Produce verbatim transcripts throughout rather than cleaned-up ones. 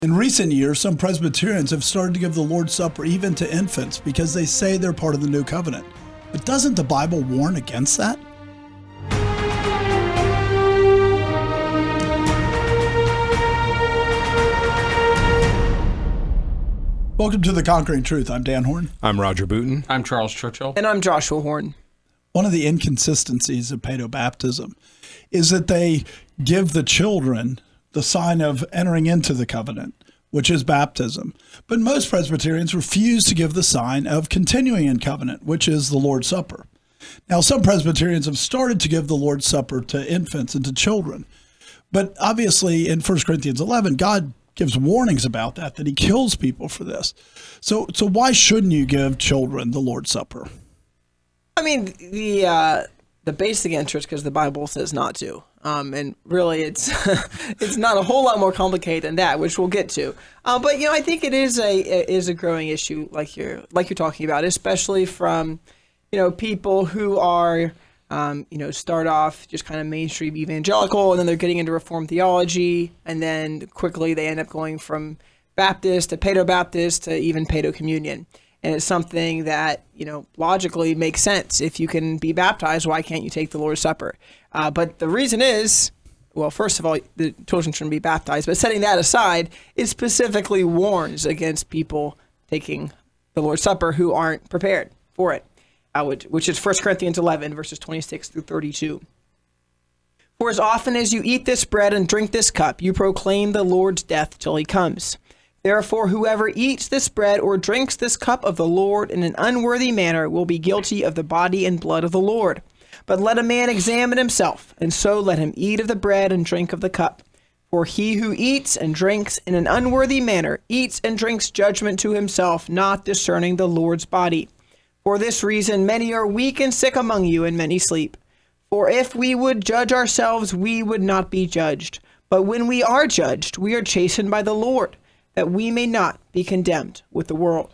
In recent years, some Presbyterians have started to give the Lord's Supper even to infants because they say they're part of the new covenant. But doesn't the Bible warn against that? Welcome to The Conquering Truth. I'm Dan Horn. I'm Roger Booten. I'm Charles Churchill. And I'm Joshua Horn. One of the inconsistencies of paedobaptism is that they give the children the sign of entering into the covenant, which is baptism. But most Presbyterians refuse to give the sign of continuing in covenant, which is the Lord's Supper. Now, some Presbyterians have started to give the Lord's Supper to infants and to children. But obviously, in First Corinthians eleven, God gives warnings about that, that he kills people for this. So, so why shouldn't you give children the Lord's Supper? I mean, the uh, the basic answer is because the Bible says not to. Um, and really, it's it's not a whole lot more complicated than that, which we'll get to. Uh, but you know, I think it is a it is a growing issue, like you're like you're talking about, especially from you know people who are um, you know start off just kind of mainstream evangelical, and then they're getting into Reformed theology, and then quickly they end up going from Baptist to Paedo-Baptist to even Paedo-Communion. And it's something that, you know, logically makes sense. If you can be baptized, why can't you take the Lord's Supper? Uh, but the reason is, well, first of all, the children shouldn't be baptized. But setting that aside, it specifically warns against people taking the Lord's Supper who aren't prepared for it, uh, which, which is First Corinthians eleven, verses twenty-six through thirty-two. For as often as you eat this bread and drink this cup, you proclaim the Lord's death till he comes. Therefore, whoever eats this bread or drinks this cup of the Lord in an unworthy manner will be guilty of the body and blood of the Lord. But let a man examine himself, and so let him eat of the bread and drink of the cup. For he who eats and drinks in an unworthy manner eats and drinks judgment to himself, not discerning the Lord's body. For this reason, many are weak and sick among you, and many sleep. For if we would judge ourselves, we would not be judged. But when we are judged, we are chastened by the Lord, that we may not be condemned with the world.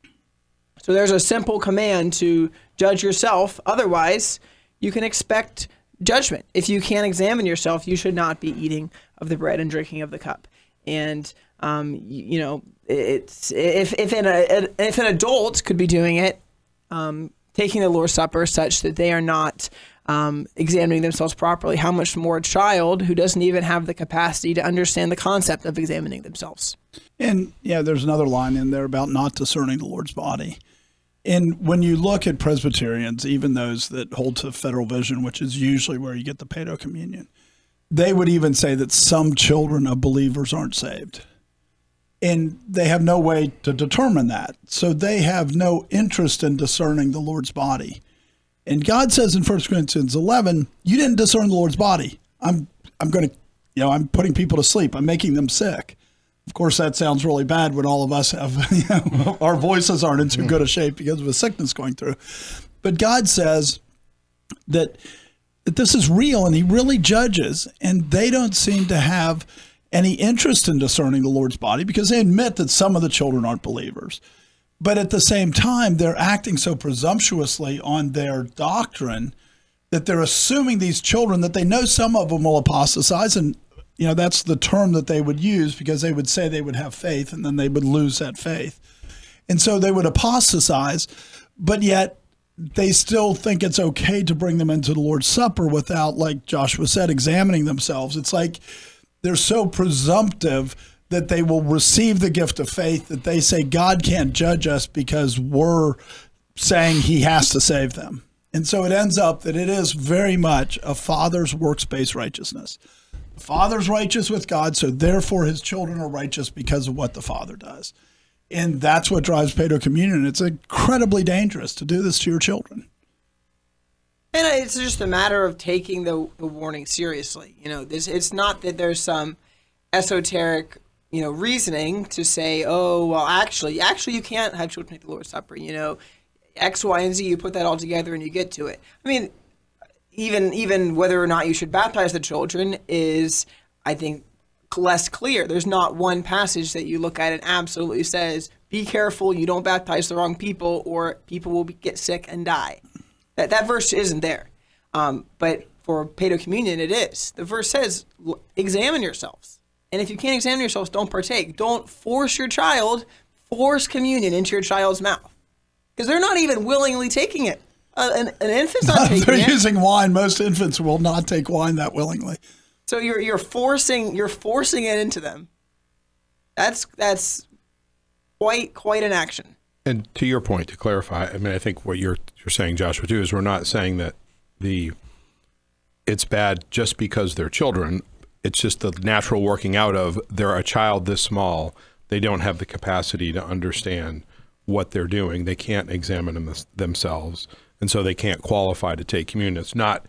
So there's a simple command to judge yourself. Otherwise, you can expect judgment. If you can't examine yourself, you should not be eating of the bread and drinking of the cup. And, um, you, you know, it's if, if, an, if an adult could be doing it, um, taking the Lord's Supper such that they are not Um, examining themselves properly, how much more a child who doesn't even have the capacity to understand the concept of examining themselves. And yeah, there's another line in there about not discerning the Lord's body. And when you look at Presbyterians, even those that hold to federal vision, which is usually where you get the Paedo-Communion, they would even say that some children of believers aren't saved. And they have no way to determine that. So they have no interest in discerning the Lord's body. And God says in First Corinthians eleven, you didn't discern the Lord's body. I'm I'm going to, you know, I'm putting people to sleep. I'm making them sick. Of course, that sounds really bad when all of us have, you know, our voices aren't in too good a shape because of a sickness going through. But God says that, that this is real and he really judges. And they don't seem to have any interest in discerning the Lord's body because they admit that some of the children aren't believers. But at the same time, they're acting so presumptuously on their doctrine that they're assuming these children that they know some of them will apostatize. And, you know, that's the term that they would use because they would say they would have faith and then they would lose that faith. And so they would apostatize, but yet they still think it's okay to bring them into the Lord's Supper without, like Joshua said, examining themselves. It's like they're so presumptive that they will receive the gift of faith, that they say God can't judge us because we're saying he has to save them. And so it ends up that it is very much a father's works-based righteousness. The father's righteous with God, so therefore his children are righteous because of what the father does. And that's what drives Paedo-Communion. It's incredibly dangerous to do this to your children. And it's just a matter of taking the, the warning seriously. You know, this it's not that there's some esoteric you know, reasoning to say, oh, well, actually, actually, you can't have children take the Lord's Supper. You know, X, Y, and Z, you put that all together and you get to it. I mean, even even whether or not you should baptize the children is, I think, less clear. There's not one passage that you look at and absolutely says, be careful, you don't baptize the wrong people or people will be, get sick and die. That, that verse isn't there. Um, but for Paedo-Communion, it is. The verse says, examine yourselves. And if you can't examine yourselves, don't partake. Don't force your child, force communion into your child's mouth. Because they're not even willingly taking it. Uh, an, an infant's not taking They're it. They're using wine. Most infants will not take wine that willingly. So you're you're forcing you're forcing it into them. That's that's quite quite an action. And to your point, to clarify, I mean, I think what you're you're saying, Joshua, too, is we're not saying that the it's bad just because they're children. It's just the natural working out of they're a child this small. They don't have the capacity to understand what they're doing. They can't examine them, themselves, and so they can't qualify to take communion. It's not.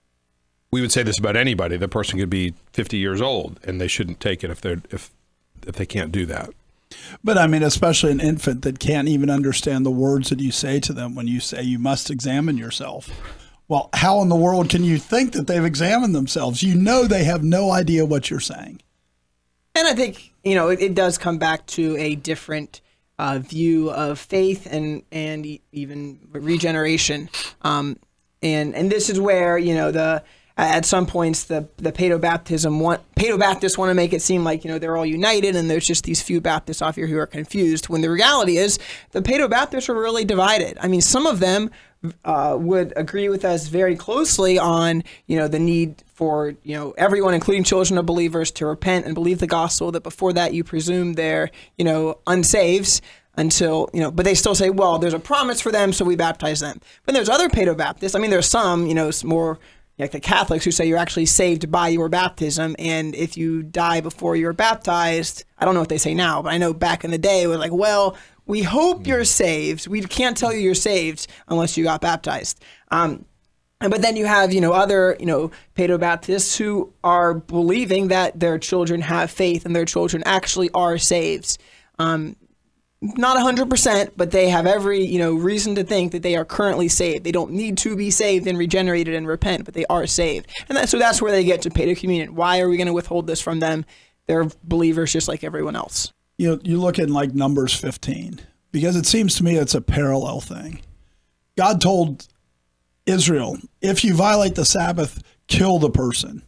We would say this about anybody. The person could be fifty years old, and they shouldn't take it if they're if if they can't do that. But I mean, especially an infant that can't even understand the words that you say to them when you say you must examine yourself. Well, how in the world can you think that they've examined themselves? You know they have no idea what you're saying. And I think, you know, it, it does come back to a different uh, view of faith and and e- even regeneration. Um, and and this is where, you know, the at some points the the Paedo-Baptism want Paedo-Baptists want to make it seem like, you know, they're all united and there's just these few Baptists off here who are confused, when the reality is the Paedo-Baptists are really divided. I mean, some of them uh, would agree with us very closely on, you know, the need for, you know, everyone, including children of believers, to repent and believe the gospel, that before that you presume they're, you know, unsaved until, you know, but they still say, well, there's a promise for them, so we baptize them. But there's other Paedo-Baptists. I mean, there's some, you know, more like the Catholics who say you're actually saved by your baptism, and if you die before you're baptized, I don't know what they say now, but I know back in the day it was like, well, we hope you're saved. We can't tell you you're saved unless you got baptized. Um, but then you have, you know, other, you know, Paedo-Baptists who are believing that their children have faith and their children actually are saved. Um, Not one hundred percent, but they have every, you know, reason to think that they are currently saved. They don't need to be saved and regenerated and repent, but they are saved. And that, so that's where they get to Paedo-Communion. Why are we going to withhold this from them? They're believers just like everyone else. You know, you look at like Numbers fifteen, because it seems to me it's a parallel thing. God told Israel, if you violate the Sabbath, kill the person.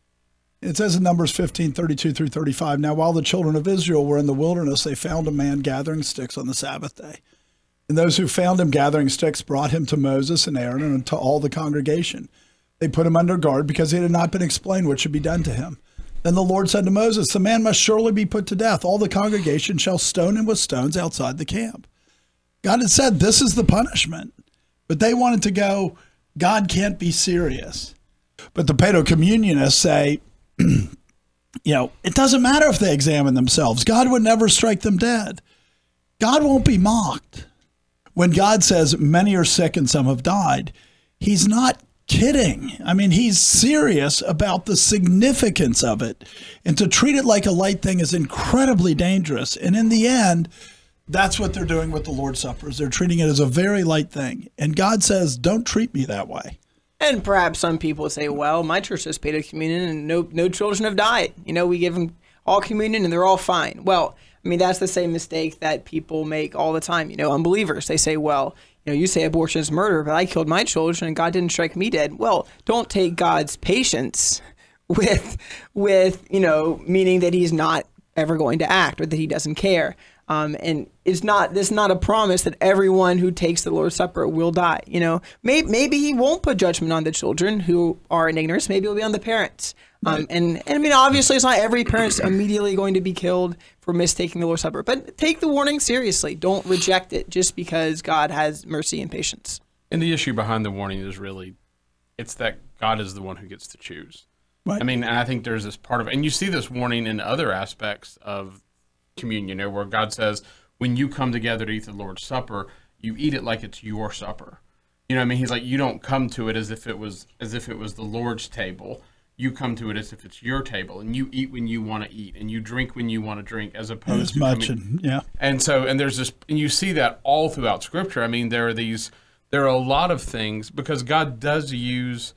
It says in Numbers fifteen, thirty-two through thirty-five, now while the children of Israel were in the wilderness, they found a man gathering sticks on the Sabbath day. And those who found him gathering sticks brought him to Moses and Aaron and to all the congregation. They put him under guard because it had not been explained what should be done to him. Then the Lord said to Moses, the man must surely be put to death. All the congregation shall stone him with stones outside the camp. God had said, this is the punishment. But they wanted to go, God can't be serious. But the Paedo-Communionists say, you know, it doesn't matter if they examine themselves. God would never strike them dead. God won't be mocked. When God says many are sick and some have died, he's not kidding. I mean, he's serious about the significance of it. And to treat it like a light thing is incredibly dangerous. And in the end, that's what they're doing with the Lord's Supper. They're treating it as a very light thing. And God says, don't treat me that way. And perhaps some people say, well, my church has Paedo-Communion and no no children have died. You know, we give them all communion and they're all fine. Well, I mean, that's the same mistake that people make all the time. You know, unbelievers, they say, well, you know, you say abortion is murder, but I killed my children and God didn't strike me dead. Well, don't take God's patience with, with you know, meaning that he's not ever going to act or that he doesn't care. Um, and it's not, this is not a promise that everyone who takes the Lord's Supper will die. You know, maybe, maybe he won't put judgment on the children who are in ignorance. Maybe it'll be on the parents. Um, right. and, and I mean, obviously it's not every parent's immediately going to be killed for mistaking the Lord's Supper, but take the warning seriously. Don't reject it just because God has mercy and patience. And the issue behind the warning is really, it's that God is the one who gets to choose. Right. I mean, and I think there's this part of, and you see this warning in other aspects of communion, you know, where God says, when you come together to eat the Lord's Supper, you eat it like it's your supper. You know what I mean? He's like, you don't come to it as if it was as if it was the Lord's table. You come to it as if it's your table, and you eat when you want to eat, and you drink when you want to drink, as opposed as to much, coming, and, yeah. And so, and there's this, and you see that all throughout Scripture. I mean, there are these, there are a lot of things, because God does use,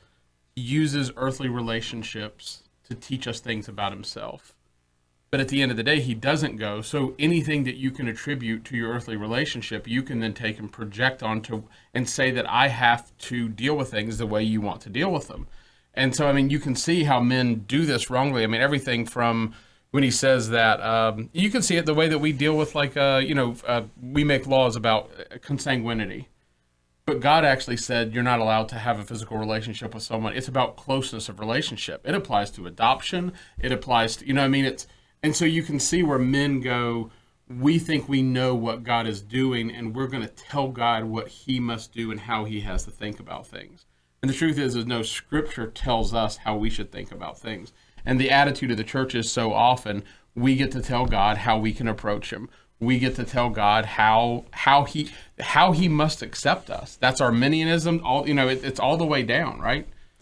uses earthly relationships to teach us things about himself. But at the end of the day, he doesn't go. So anything that you can attribute to your earthly relationship, you can then take and project onto and say that I have to deal with things the way you want to deal with them. And so, I mean, you can see how men do this wrongly. I mean, everything from, when he says that. Um, you can see it the way that we deal with, like, uh, you know, uh, we make laws about consanguinity. But God actually said you're not allowed to have a physical relationship with someone. It's about closeness of relationship. It applies to adoption. It applies to, you know what I mean? It's, and so you can see where men go, we think we know what God is doing, and we're going to tell God what he must do and how he has to think about things. And the truth is, is no, Scripture tells us how we should think about things. And the attitude of the church is so often we get to tell God how we can approach him. We get to tell God how how he how he must accept us. That's Arminianism. All you know, it, it's all the way down, right?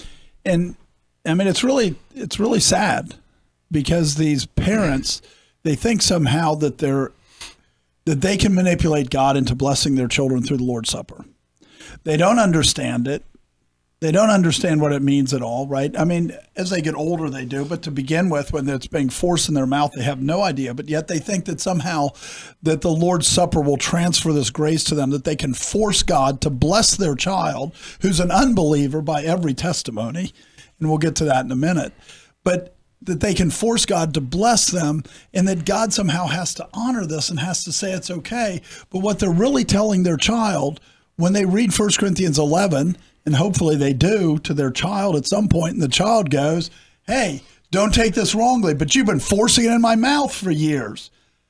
And I mean, it's really it's really sad because these parents, they think somehow that they're that they can manipulate God into blessing their children through the Lord's Supper. They don't understand it. They don't understand what it means at all, right? I mean, as they get older, they do. But to begin with, when it's being forced in their mouth, they have no idea. But yet they think that somehow that the Lord's Supper will transfer this grace to them, that they can force God to bless their child, who's an unbeliever by every testimony. And we'll get to that in a minute. But that they can force God to bless them, and that God somehow has to honor this and has to say it's okay. But what they're really telling their child when they read First Corinthians eleven, and hopefully they do to their child at some point, and the child goes, hey, don't take this wrongly, but you've been forcing it in my mouth for years.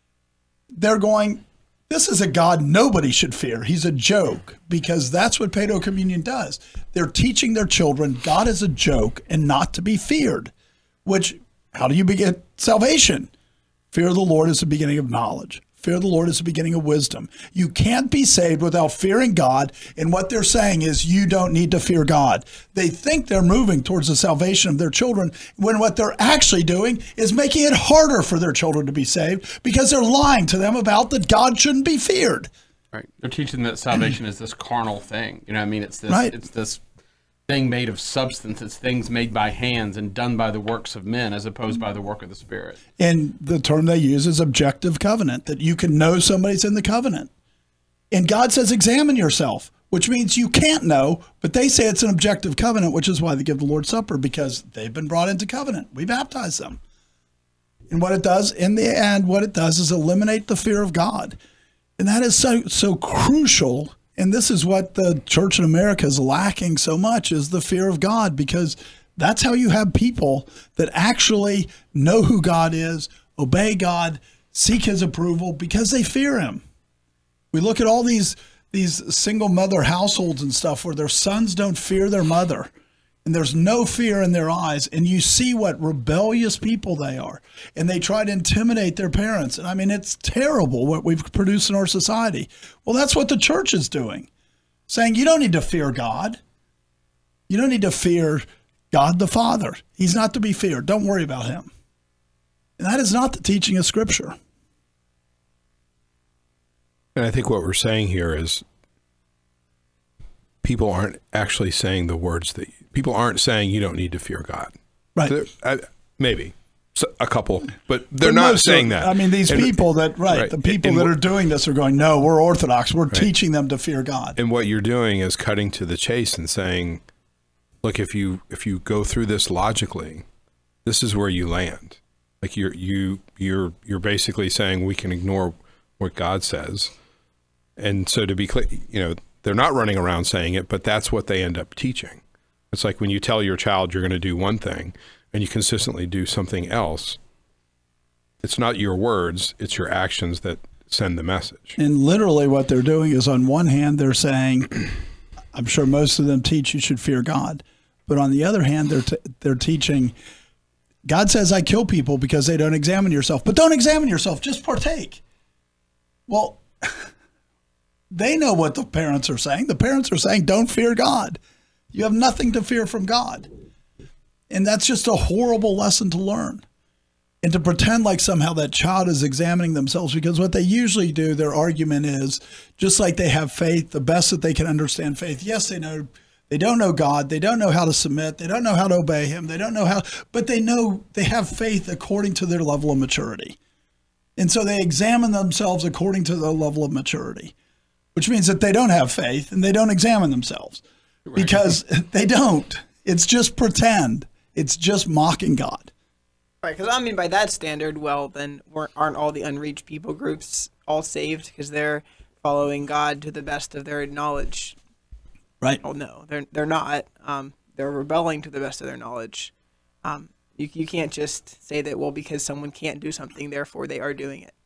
They're going, this is a God nobody should fear. He's a joke, because that's what Paedo Communion does. They're teaching their children God is a joke and not to be feared, which, how do you begin salvation? Fear of the Lord is the beginning of knowledge. Fear of the Lord is the beginning of wisdom. You can't be saved without fearing God. And what they're saying is you don't need to fear God. They think they're moving towards the salvation of their children, when what they're actually doing is making it harder for their children to be saved, because they're lying to them about that God shouldn't be feared. Right. They're teaching that salvation is this carnal thing. You know what I mean? It's this, right. It's this thing made of substance. It's things made by hands and done by the works of men as opposed by the work of the Spirit. And the term they use is objective covenant, that you can know somebody's in the covenant. And God says, examine yourself, which means you can't know, but they say it's an objective covenant, which is why they give the Lord's Supper, because they've been brought into covenant. We baptize them. And what it does, in the end, what it does is eliminate the fear of God. And that is so, so crucial. And this is what the church in America is lacking so much, is the fear of God, because that's how you have people that actually know who God is, obey God, seek his approval, because they fear him. We look at all these, these single mother households and stuff where their sons don't fear their mother, and there's no fear in their eyes. And you see what rebellious people they are. And they try to intimidate their parents. And I mean, it's terrible what we've produced in our society. Well, that's what the church is doing, saying you don't need to fear God. You don't need to fear God the Father. He's not to be feared. Don't worry about him. And that is not the teaching of Scripture. And I think what we're saying here is people aren't actually saying the words that people aren't saying you don't need to fear God. Right. Uh, maybe so, a couple, but they're But not most saying of- that. I mean, these And- people that, right, right. the people And that what- are doing this are going, no, we're Orthodox. We're teaching them to fear God. And what you're doing is cutting to the chase and saying, look, if you if you go through this logically, this is where you land. Like you're you you're you're basically saying we can ignore what God says. And so to be clear, you know, they're not running around saying it, but that's what they end up teaching. It's like when you tell your child you're going to do one thing and you consistently do something else, it's not your words, it's your actions that send the message. And literally what they're doing is, on one hand, they're saying, I'm sure most of them teach you should fear God. But on the other hand, they're, t- they're teaching, God says I kill people because they don't examine yourself. But don't examine yourself, just partake. Well, they know what the parents are saying. The parents are saying, don't fear God. You have nothing to fear from God. And that's just a horrible lesson to learn. And to pretend like somehow that child is examining themselves, because what they usually do, their argument is, just like they have faith, the best that they can understand faith. Yes, they know, they don't know God. They don't know how to submit. They don't know how to obey him. They don't know how, but they know they have faith according to their level of maturity. And so they examine themselves according to their level of maturity, which means that they don't have faith and they don't examine themselves because they don't. It's just pretend. It's just mocking God. Right, because I mean, by that standard, well, then weren't, aren't all the unreached people groups all saved because they're following God to the best of their knowledge? Right. Oh no, they're they're not. Um, they're rebelling to the best of their knowledge. Um, you you can't just say that, well, because someone can't do something, therefore they are doing it.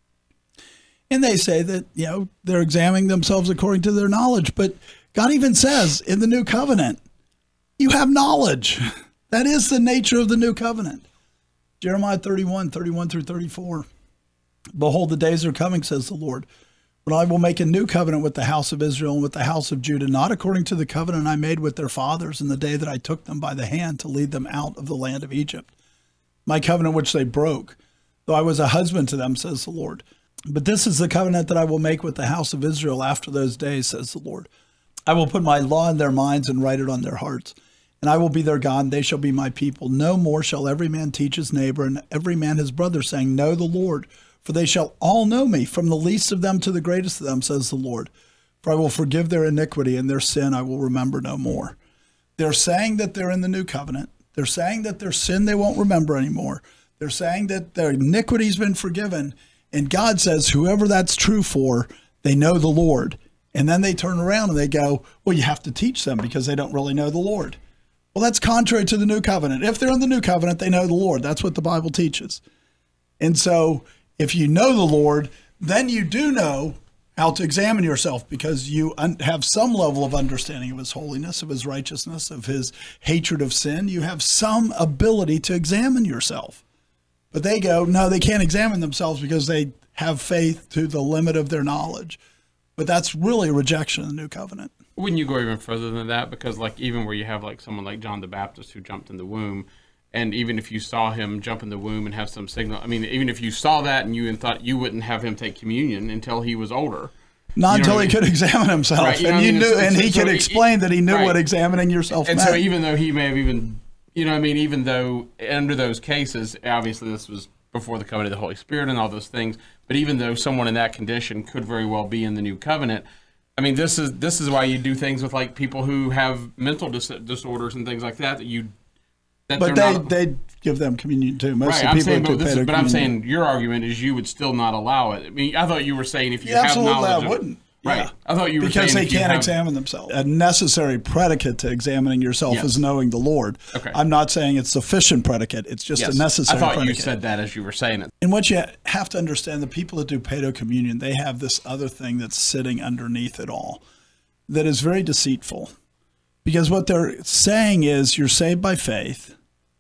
And they say that, you know, they're examining themselves according to their knowledge. But God even says in the new covenant, you have knowledge. That is the nature of the new covenant. Jeremiah thirty-one, thirty-one through thirty-four. Behold, the days are coming, says the Lord, when I will make a new covenant with the house of Israel and with the house of Judah, not according to the covenant I made with their fathers in the day that I took them by the hand to lead them out of the land of Egypt. My covenant which they broke, though I was a husband to them, says the Lord. But this is the covenant that I will make with the house of Israel after those days, says the Lord. I will put my law in their minds and write it on their hearts. And I will be their God, and they shall be my people. No more shall every man teach his neighbor, and every man his brother, saying, Know the Lord. For they shall all know me, from the least of them to the greatest of them, says the Lord. For I will forgive their iniquity, and their sin I will remember no more. They're saying that they're in the new covenant. They're saying that their sin they won't remember anymore. They're saying that their iniquity's been forgiven. And God says, whoever that's true for, they know the Lord. And then they turn around and they go, well, you have to teach them because they don't really know the Lord. Well, that's contrary to the new covenant. If they're in the new covenant, they know the Lord. That's what the Bible teaches. And so if you know the Lord, then you do know how to examine yourself because you un- have some level of understanding of his holiness, of his righteousness, of his hatred of sin. You have some ability to examine yourself. But they go, no, they can't examine themselves because they have faith to the limit of their knowledge. But that's really a rejection of the new covenant. Wouldn't you go even further than that? Because like even where you have like someone like John the Baptist who jumped in the womb, and even if you saw him jump in the womb and have some signal, I mean, even if you saw that and you thought you wouldn't have him take communion until he was older. Not you know until he I mean? could examine himself. Right, you know and you I mean? knew, So- and he so could he- explain that he knew right. what examining yourself And meant. so even though he may have even, you know what I mean, even though under those cases, obviously this was before the covenant of the Holy Spirit and all those things, but even though someone in that condition could very well be in the new covenant, I mean, this is this is why you do things with like people who have mental dis- disorders and things like that, that you, that but they're they not, they give them communion too. Most right, of the I'm people saying, that do but, this is, paedo but I'm communion- saying your argument is you would still not allow it. I mean, I thought you were saying if you Yeah, have absolutely, knowledge I of, wouldn't. Right. Yeah. I thought you were because saying they if you can't have- examine themselves. A necessary predicate to examining yourself Yes. is knowing the Lord. Okay. I'm not saying it's sufficient predicate. It's just Yes. a necessary I thought predicate. you said that as you were saying it. And what you have to understand, the people that do paedo communion, they have this other thing that's sitting underneath it all that is very deceitful. Because what they're saying is you're saved by faith.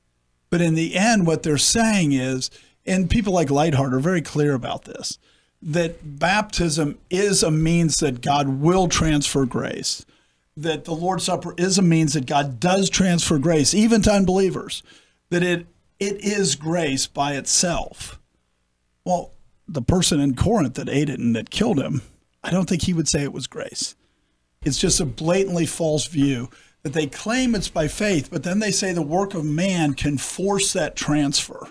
But in the end, what they're saying is, and people like Lightheart are very clear about this, that baptism is a means that God will transfer grace, that the Lord's Supper is a means that God does transfer grace, even to unbelievers, that it it is grace by itself. Well, the person in Corinth that ate it and that killed him, I don't think he would say it was grace. It's just a blatantly false view that they claim it's by faith, but then they say the work of man can force that transfer.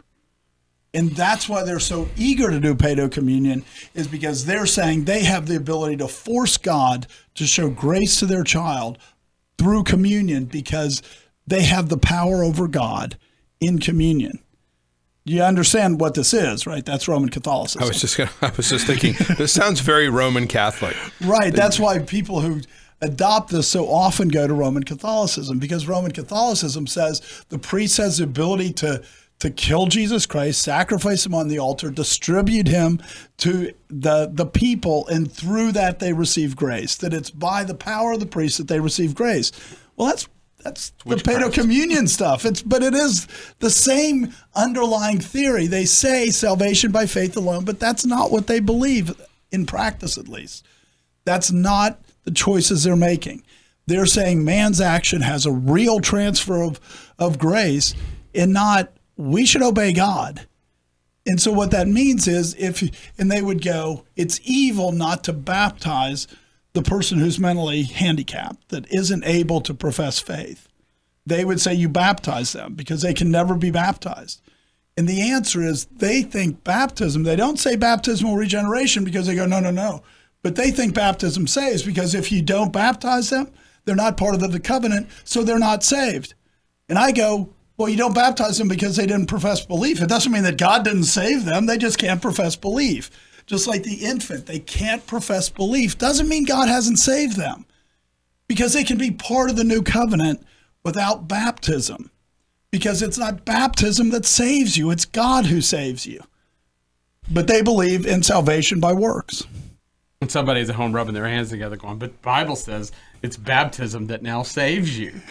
And that's why they're so eager to do paedo communion, is because they're saying they have the ability to force God to show grace to their child through communion because they have the power over God in communion. You understand what this is, right? That's Roman Catholicism. I was just gonna, I was just thinking, this sounds very Roman Catholic. Right. That's why people who adopt this so often go to Roman Catholicism, because Roman Catholicism says the priest has the ability to to kill Jesus Christ, sacrifice him on the altar, distribute him to the, the people, and through that they receive grace, that it's by the power of the priest that they receive grace. Well, that's that's the paedo communion stuff. It's but it is the same underlying theory. They say salvation by faith alone, but that's not what they believe, in practice at least. That's not the choices they're making. They're saying man's action has a real transfer of, of grace, and not we should obey God. And so what that means is if, and they would go, it's evil not to baptize the person who's mentally handicapped, that isn't able to profess faith. They would say you baptize them because they can never be baptized. And the answer is they think baptism, they don't say baptismal regeneration because they go, no, no, no. But they think baptism saves because if you don't baptize them, they're not part of the covenant, so they're not saved. And I go, Well, you don't baptize them because they didn't profess belief. It doesn't mean that God didn't save them. They just can't profess belief. Just like the infant, they can't profess belief. Doesn't mean God hasn't saved them, because they can be part of the new covenant without baptism, because it's not baptism that saves you. It's God who saves you. But they believe in salvation by works. And somebody's at home rubbing their hands together going, but the Bible says it's baptism that now saves you.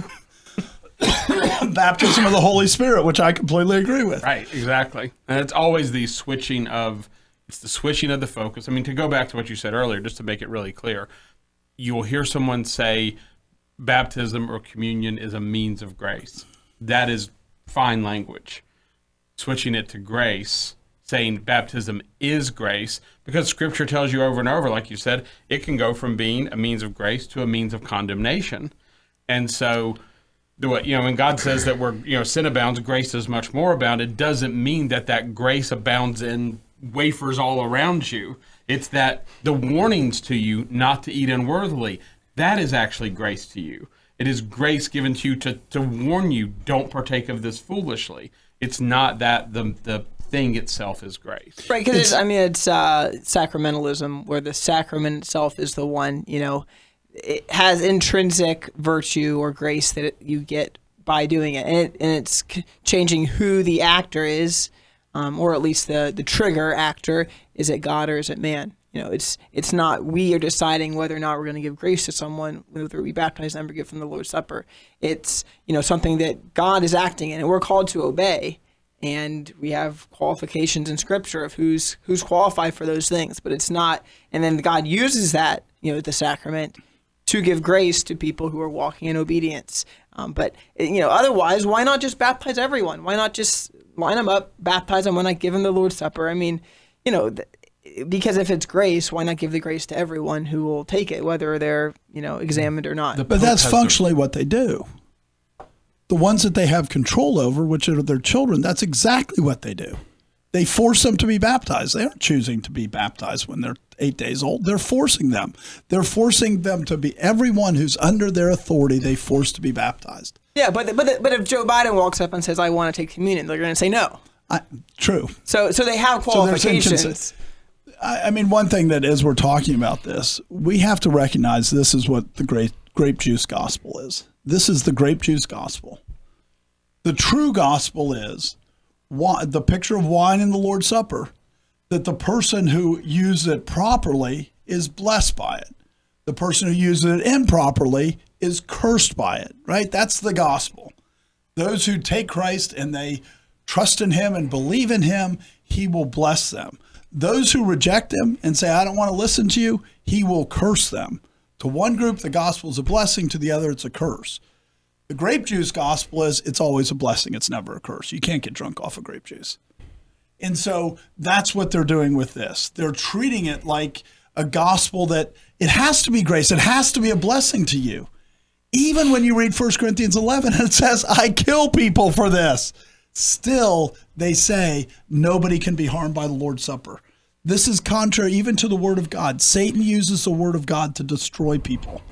Baptism of the Holy Spirit, which I completely agree with. Right, exactly. And it's always the switching of, it's the switching of the focus. I mean, to go back to what you said earlier, just to make it really clear, you will hear someone say baptism or communion is a means of grace. That is fine language. Switching it to grace, saying baptism is grace, because Scripture tells you over and over, like you said, it can go from being a means of grace to a means of condemnation. And so, the way, you know, when God says that we're, you know, sin abounds, grace does much more abound, it doesn't mean that that grace abounds in wafers all around you. It's that the warnings to you not to eat unworthily, that is actually grace to you. It is grace given to you to, to warn you, don't partake of this foolishly. It's not that the the thing itself is grace. Right, because I mean, it's uh, sacramentalism, where the sacrament itself is the one, you know, it has intrinsic virtue or grace that it, you get by doing it. And, it, and it's c- changing who the actor is, um, or at least the, the trigger actor. Is it God or is it man? You know, it's it's not we are deciding whether or not we're going to give grace to someone, whether we baptize them or give them the Lord's Supper. It's, you know, something that God is acting in, and we're called to obey. And we have qualifications in Scripture of who's who's qualified for those things. But it's not, and then God uses that, you know, the sacrament to give grace to people who are walking in obedience. Um, but, you know, otherwise, why not just baptize everyone? Why not just line them up, baptize them, why not give them the Lord's Supper? I mean, you know, th- because if it's grace, why not give the grace to everyone who will take it, whether they're, you know, examined or not? But that's functionally what they do. The ones that they have control over, which are their children, that's exactly what they do. They force them to be baptized. They aren't choosing to be baptized when they're eight days old. They're forcing them. They're forcing them to be, everyone who's under their authority, they force to be baptized. Yeah, but but but if Joe Biden walks up and says, I want to take communion, they're going to say no. I, true. So so they have qualifications. So I, I mean, one thing that as we're talking about this, we have to recognize this is what the grape, grape juice gospel is. This is the grape juice gospel. The true gospel is wine, the picture of wine in the Lord's Supper, that the person who uses it properly is blessed by it. The person who uses it improperly is cursed by it, right? That's the gospel. Those who take Christ and they trust in him and believe in him, he will bless them. Those who reject him and say, I don't want to listen to you, he will curse them. To one group, the gospel is a blessing. To the other, it's a curse. The grape juice gospel is it's always a blessing. It's never a curse. You can't get drunk off of grape juice. And so that's what they're doing with this. They're treating it like a gospel that it has to be grace. It has to be a blessing to you. Even when you read First Corinthians eleven, it says, I kill people for this. Still, they say nobody can be harmed by the Lord's Supper. This is contrary even to the word of God. Satan uses the word of God to destroy people.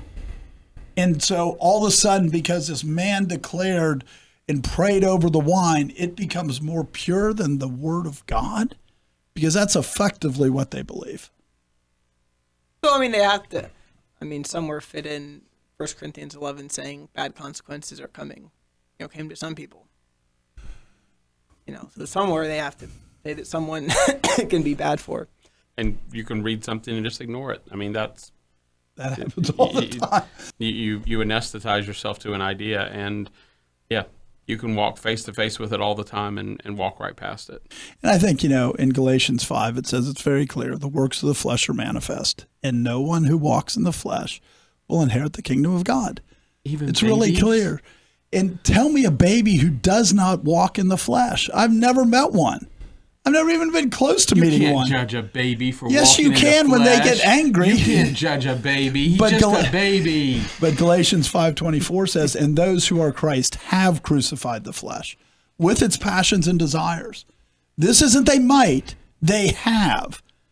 And so all of a sudden, because this man declared and prayed over the wine, it becomes more pure than the word of God, because that's effectively what they believe. So, I mean, they have to, I mean, somewhere fit in First Corinthians eleven saying bad consequences are coming, you know, came to some people. You know, so somewhere they have to say that someone can be bad for. And you can read something and just ignore it. I mean, that's... That happens all the time. You, you, you anesthetize yourself to an idea, and yeah, you can walk face to face with it all the time and, and walk right past it. And I think, you know, in Galatians five, it says it's very clear. The works of the flesh are manifest, and no one who walks in the flesh will inherit the kingdom of God. Even it's babies? really clear. And tell me a baby who does not walk in the flesh. I've never met one. I've never even been close to you meeting can't one. Judge a baby for yes, walking you in the can when they flesh. get angry. You can't judge a baby. He's But just Gal- a baby. But Galatians five twenty-four says, and those who are Christ have crucified the flesh with its passions and desires. This isn't they might, they have.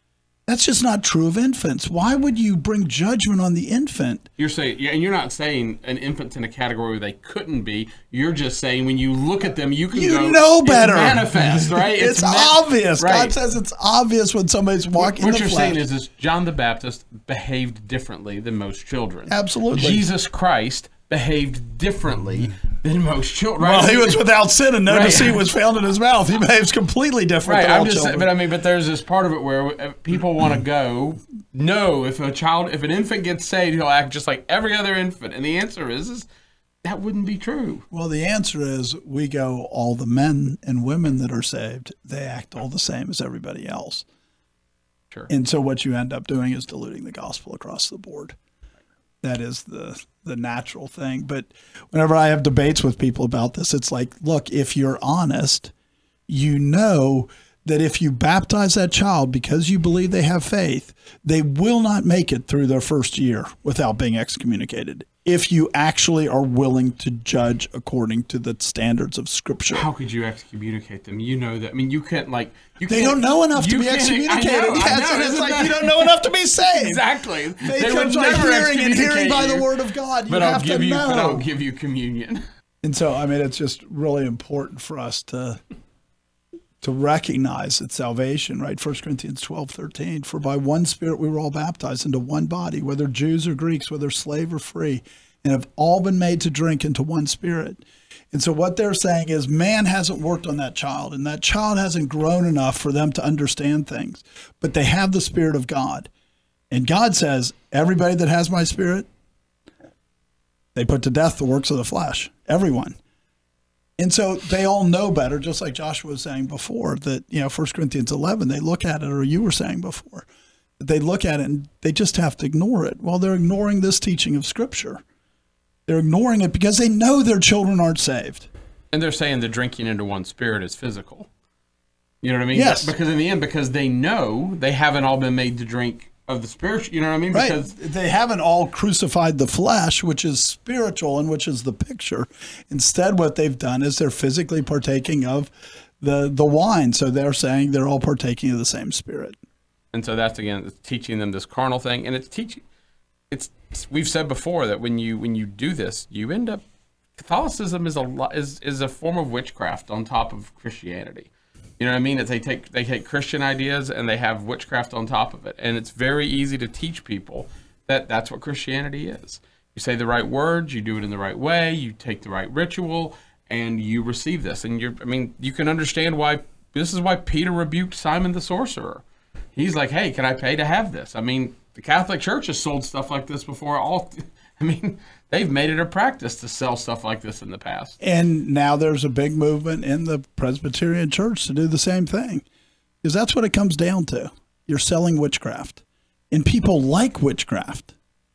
That's just not true of infants. Why would you bring judgment on the infant? You're saying, yeah, and you're not saying an infant's in a category where they couldn't be. You're just saying when you look at them, you can You go, know better. It's manifest, right? It's, ma- obvious. Right. God says it's obvious when somebody's walking What in you're the flesh. saying is, is John the Baptist behaved differently than most children. Absolutely. Jesus Christ behaved differently than most children. Right? Well, he was without sin and no Right. deceit was found in his mouth. He behaves completely different Right, than all I'm just children. saying, but I mean, but there's this part of it where uh, people want to go, no, if a child, if an infant gets saved, he'll act just like every other infant. And the answer is, is that wouldn't be true. Well, the answer is we go, all the men and women that are saved, they act all the same as everybody else. Sure. And so what you end up doing is diluting the gospel across the board. That is the the natural thing. But whenever I have debates with people about this, it's like, look, if you're honest, you know that if you baptize that child because you believe they have faith, they will not make it through their first year without being excommunicated. If you actually are willing to judge according to the standards of Scripture. How could you excommunicate them? You know that. I mean, you can't, like, you They can't, don't know enough to you be can't- excommunicated. I know, I Yes, know, and it's isn't like that- you don't know enough to be saved. Exactly. Faith They would comes by never hearing and hearing by excommunicate the you, word of God. You But have I'll give to you, know. but I'll give you communion. And so, I mean, it's just really important for us to to recognize that salvation, right? First Corinthians twelve, thirteen, for by one Spirit we were all baptized into one body, whether Jews or Greeks, whether slave or free, and have all been made to drink into one Spirit. And so what they're saying is man hasn't worked on that child, and that child hasn't grown enough for them to understand things, but they have the Spirit of God. And God says, everybody that has my Spirit, they put to death the works of the flesh, everyone. And so they all know better, just like Joshua was saying before, that, you know, First Corinthians eleven, they look at it, or you were saying before, that they look at it and they just have to ignore it. Well, they're ignoring this teaching of Scripture. They're ignoring it because they know their children aren't saved. And they're saying the drinking into one Spirit is physical. You know what I mean? Yes. Because in the end, because they know they haven't all been made to drink of the spiritual, you know what I mean? Right. Because They haven't all crucified the flesh, which is spiritual and which is the picture. Instead, what they've done is they're physically partaking of the, the wine. So they're saying they're all partaking of the same Spirit. And so that's, again, it's teaching them this carnal thing, and it's teaching. It's we've said before that when you when you do this, you end up Catholicism is a lo- is is a form of witchcraft on top of Christianity. You know what I mean? It's they take they take Christian ideas and they have witchcraft on top of it, and it's very easy to teach people that that's what Christianity is. You say the right words, you do it in the right way, you take the right ritual, and you receive this. And you're I mean, you can understand why this is why Peter rebuked Simon the sorcerer. He's like, hey, can I pay to have this? I mean, the Catholic Church has sold stuff like this before. All, I mean, they've made it a practice to sell stuff like this in the past. And now there's a big movement in the Presbyterian Church to do the same thing. Because that's what it comes down to. You're selling witchcraft. And people like witchcraft.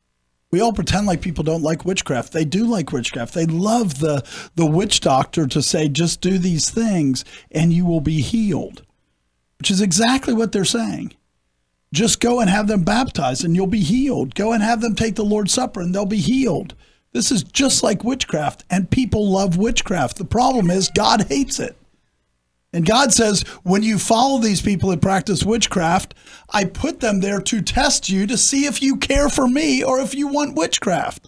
We all pretend like people don't like witchcraft. They do like witchcraft. They love the, the witch doctor to say, just do these things and you will be healed. Which is exactly what they're saying. Just go and have them baptized and you'll be healed. Go and have them take the Lord's Supper and they'll be healed. This is just like witchcraft, and people love witchcraft. The problem is God hates it. And God says, when you follow these people that practice witchcraft, I put them there to test you to see if you care for me or if you want witchcraft.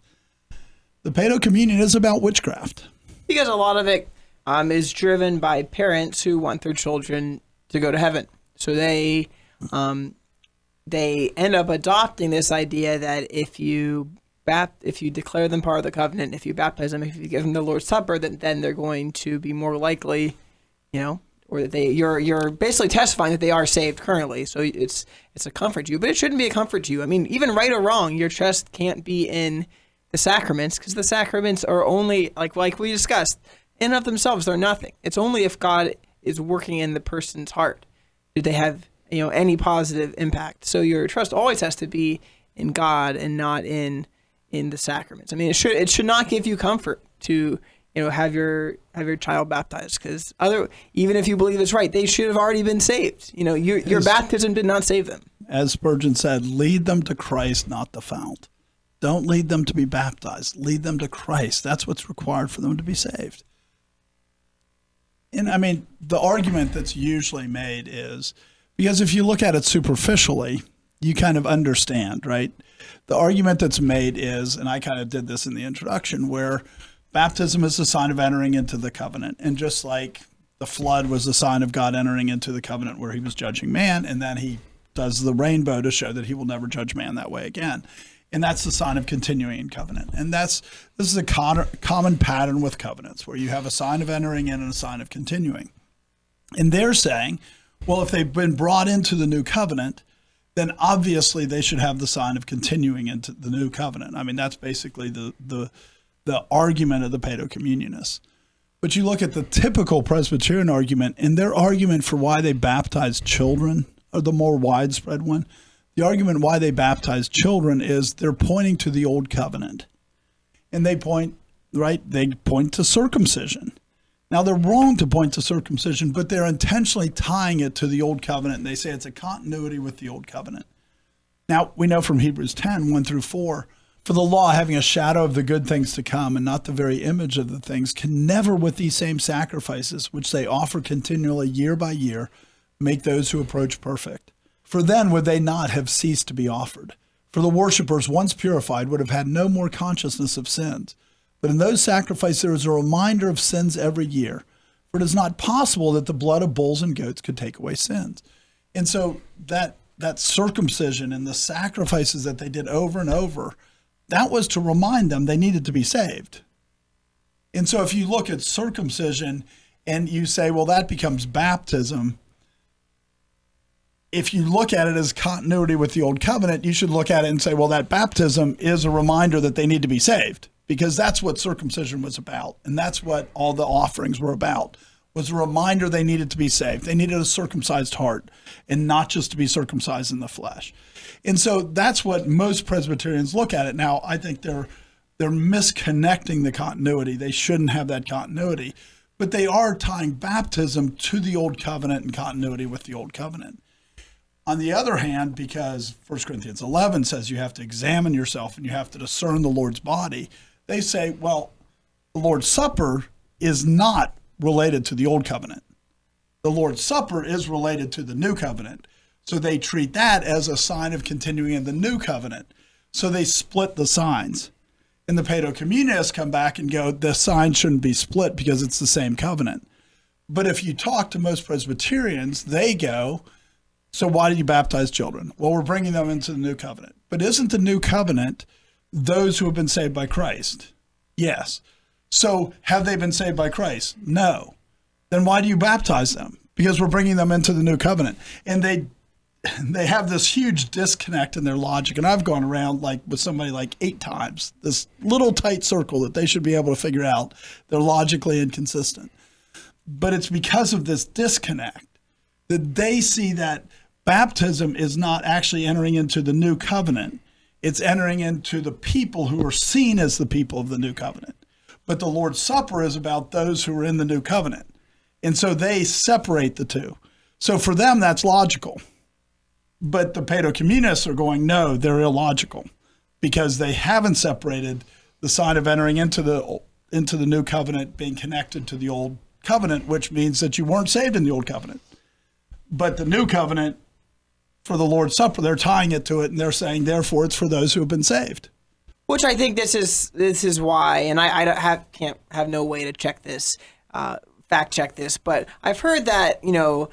The Paedo Communion is about witchcraft. Because a lot of it um, is driven by parents who want their children to go to heaven. So they um, they end up adopting this idea that if you bap- if you declare them part of the covenant, if you baptize them, if you give them the Lord's Supper, then, then they're going to be more likely, you know, or that they you're you're basically testifying that they are saved currently. So it's it's a comfort to you, but it shouldn't be a comfort to you. I mean, even right or wrong, your trust can't be in the sacraments, because the sacraments are only like like we discussed, in and of themselves they're nothing. It's only if God is working in the person's heart do they have, you know, any positive impact. So your trust always has to be in God and not in in the sacraments. I mean, it should it should not give you comfort to, you know, have your have your child baptized, because other even if you believe it's right, they should have already been saved. You know, your your As- baptism did not save them. As Spurgeon said, lead them to Christ, not the fount. Don't lead them to be baptized. Lead them to Christ. That's what's required for them to be saved. And I mean, the argument that's usually made is, because if you look at it superficially, you kind of understand, right? The argument that's made is, and I kind of did this in the introduction, where baptism is a sign of entering into the covenant. And just like the flood was a sign of God entering into the covenant where he was judging man, and then he does the rainbow to show that he will never judge man that way again. And that's the sign of continuing in covenant. And that's this is a con- common pattern with covenants, where you have a sign of entering in and a sign of continuing. And they're saying, well, if they've been brought into the new covenant, then obviously they should have the sign of continuing into the new covenant. I mean, that's basically the the, the argument of the Paedo-Communionists. But you look at the typical Presbyterian argument, and their argument for why they baptize children, or the more widespread one, the argument why they baptize children is they're pointing to the old covenant. And they point, right, they point to circumcision. Now, they're wrong to point to circumcision, but they're intentionally tying it to the old covenant. And they say it's a continuity with the old covenant. Now, we know from Hebrews ten, one through four, for the law, having a shadow of the good things to come and not the very image of the things, can never with these same sacrifices, which they offer continually year by year, make those who approach perfect. For then would they not have ceased to be offered. For the worshippers, once purified, would have had no more consciousness of sins. But in those sacrifices there is a reminder of sins every year. For it is not possible that the blood of bulls and goats could take away sins. And so that that circumcision and the sacrifices that they did over and over, that was to remind them they needed to be saved. And so if you look at circumcision and you say, well, that becomes baptism, if you look at it as continuity with the old covenant, you should look at it and say, well, that baptism is a reminder that they need to be saved, because that's what circumcision was about. And that's what all the offerings were about, was a reminder they needed to be saved. They needed a circumcised heart and not just to be circumcised in the flesh. And so that's what most Presbyterians look at it. Now, I think they're they're misconnecting the continuity. They shouldn't have that continuity, but they are tying baptism to the old covenant and continuity with the old covenant. On the other hand, because First Corinthians eleven says you have to examine yourself and you have to discern the Lord's body, they say, well, the Lord's Supper is not related to the old covenant. The Lord's Supper is related to the new covenant. So they treat that as a sign of continuing in the new covenant. So they split the signs. And the Paedo-Communionists come back and go, the sign shouldn't be split because it's the same covenant. But if you talk to most Presbyterians, they go, so why do you baptize children? Well, we're bringing them into the new covenant. But isn't the new covenant those who have been saved by Christ? Yes. So have they been saved by Christ? No. Then why do you baptize them? Because we're bringing them into the new covenant. And they they have this huge disconnect in their logic. And I've gone around like with somebody like eight times, this little tight circle that they should be able to figure out. They're logically inconsistent. But it's because of this disconnect that they see that baptism is not actually entering into the new covenant. It's entering into the people who are seen as the people of the new covenant. But the Lord's Supper is about those who are in the new covenant. And so they separate the two. So for them, that's logical. But the Paedo-Communionists are going, no, they're illogical, because they haven't separated the sign of entering into the into the new covenant being connected to the old covenant, which means that you weren't saved in the old covenant. But the new covenant, for the Lord's Supper, they're tying it to it, and they're saying, therefore, it's for those who have been saved. Which I think this is this is why, and I, I don't have can't have no way to check this, uh, fact check this, but I've heard that you know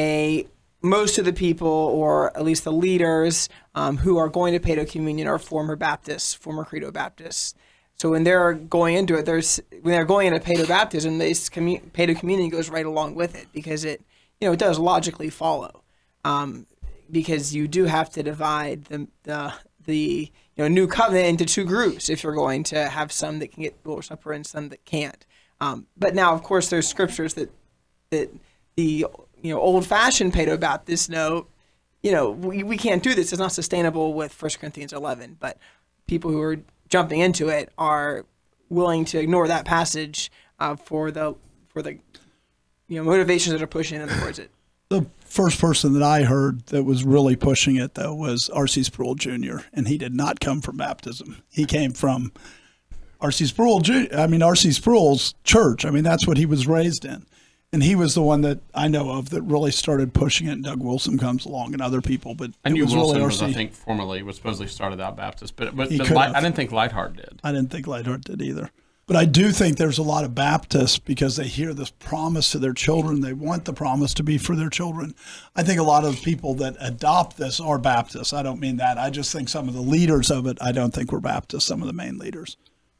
a most of the people, or at least the leaders um, who are going to Paedo-Communion, are former Baptists, former Credo Baptists. So when they're going into it, there's when they're going into Paedo-Baptism, this commu- Paedo-Communion goes right along with it, because it you know it does logically follow, um, because you do have to divide the the the you know new covenant into two groups if you're going to have some that can get the Lord's Supper and some that can't. Um, but now, of course, there's scriptures that that the you know old-fashioned Paedo-Baptists know, you know, we, we can't do this. It's not sustainable with First Corinthians eleven. But people who are jumping into it are willing to ignore that passage uh, for the for the you know motivations that are pushing them towards it. The first person that I heard that was really pushing it, though, was R C Sproul Junior, and he did not come from baptism. He came from R C Sproul, I mean, R C Sproul's church. I mean, that's what he was raised in. And he was the one that I know of that really started pushing it. And Doug Wilson comes along and other people, but I it knew was Wilson really was, I R C. think, formerly was supposedly started out Baptist, but but, He but could Light, have. I didn't think Lightheart did. I didn't think Lightheart did either. But I do think there's a lot of Baptists because they hear this promise to their children. They want the promise to be for their children. I think a lot of people that adopt this are Baptists. I don't mean that. I just think some of the leaders of it, I don't think we're Baptists, some of the main leaders.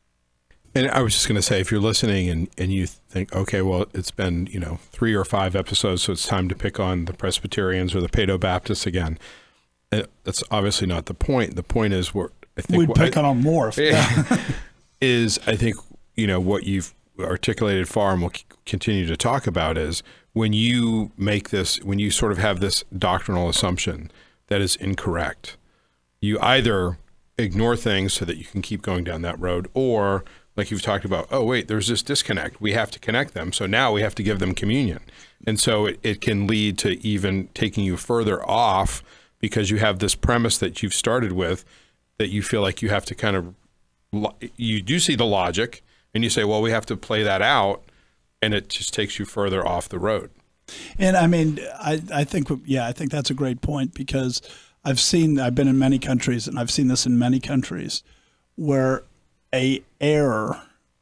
And I was just going to say, if you're listening and, and you think, okay, well, it's been, you know, three or five episodes, so it's time to pick on the Presbyterians or the Paedo-Baptists again. Uh, That's obviously not the point. The point is, we're, I think We'd what- pick on them more. if- Yeah. is, I think, you know, what you've articulated far and will c- continue to talk about is when you make this, when you sort of have this doctrinal assumption that is incorrect, you either ignore things so that you can keep going down that road, or like you've talked about, oh, wait, there's this disconnect. We have to connect them. So now we have to give them communion. And so it, it can lead to even taking you further off because you have this premise that you've started with that you feel like you have to kind of, lo- you do see the logic and you say, well, we have to play that out. And it just takes you further off the road. And I mean, I, I think, yeah, I think that's a great point because I've seen, I've been in many countries and I've seen this in many countries where a error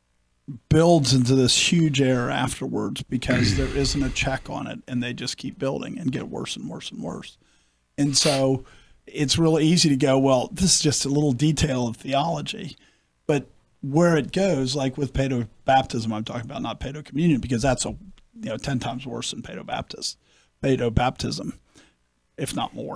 builds into this huge error afterwards because there isn't a check on it and they just keep building and get worse and worse and worse. And so it's really easy to go, well, this is just a little detail of theology. But where it goes, like with Paedo-Baptism, I'm talking about, not Paedo-Communion, because that's a you know ten times worse than Paedo-Baptist, Paedo-Baptism, if not more.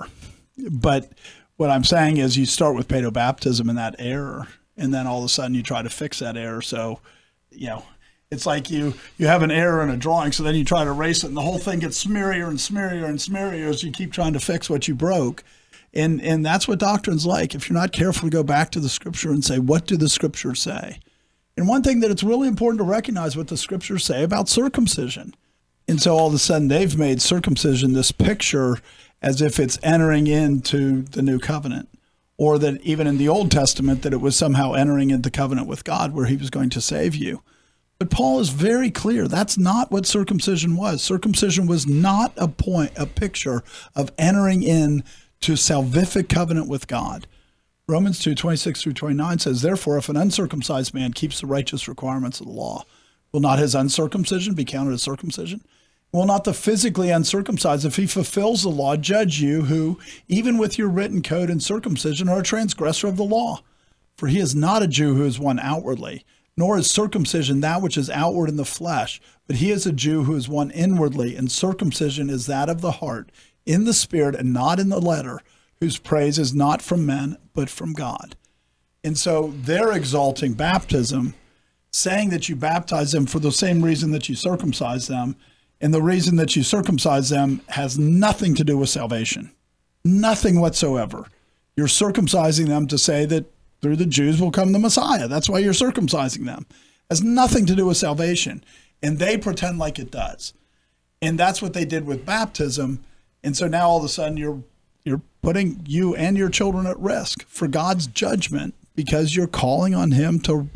But what I'm saying is you start with Paedo-Baptism and that error, and then all of a sudden you try to fix that error. So, you know, it's like you you have an error in a drawing, so then you try to erase it, and the whole thing gets smearier and smearier and smearier as you keep trying to fix what you broke. And and that's what doctrine's like. If you're not careful to go back to the Scripture and say, what do the Scriptures say? And one thing that it's really important to recognize what the Scriptures say about circumcision. And so all of a sudden they've made circumcision this picture as if it's entering into the new covenant. Or that even in the Old Testament, that it was somehow entering into covenant with God where he was going to save you. But Paul is very clear. That's not what circumcision was. Circumcision was not a point, a picture of entering in to salvific covenant with God. Romans two, twenty-six through twenty-nine says, therefore, if an uncircumcised man keeps the righteous requirements of the law, will not his uncircumcision be counted as circumcision? Will not the physically uncircumcised, if he fulfills the law, judge you, who, even with your written code and circumcision, are a transgressor of the law? For he is not a Jew who is one outwardly, nor is circumcision that which is outward in the flesh, but he is a Jew who is one inwardly, and circumcision is that of the heart, in the spirit and not in the letter, whose praise is not from men, but from God. And so they're exalting baptism, saying that you baptize them for the same reason that you circumcise them. And the reason that you circumcise them has nothing to do with salvation, nothing whatsoever. You're circumcising them to say that through the Jews will come the Messiah. That's why you're circumcising them. It has nothing to do with salvation. And they pretend like it does. And that's what they did with baptism. And so now all of a sudden you're you're putting you and your children at risk for God's judgment because you're calling on him to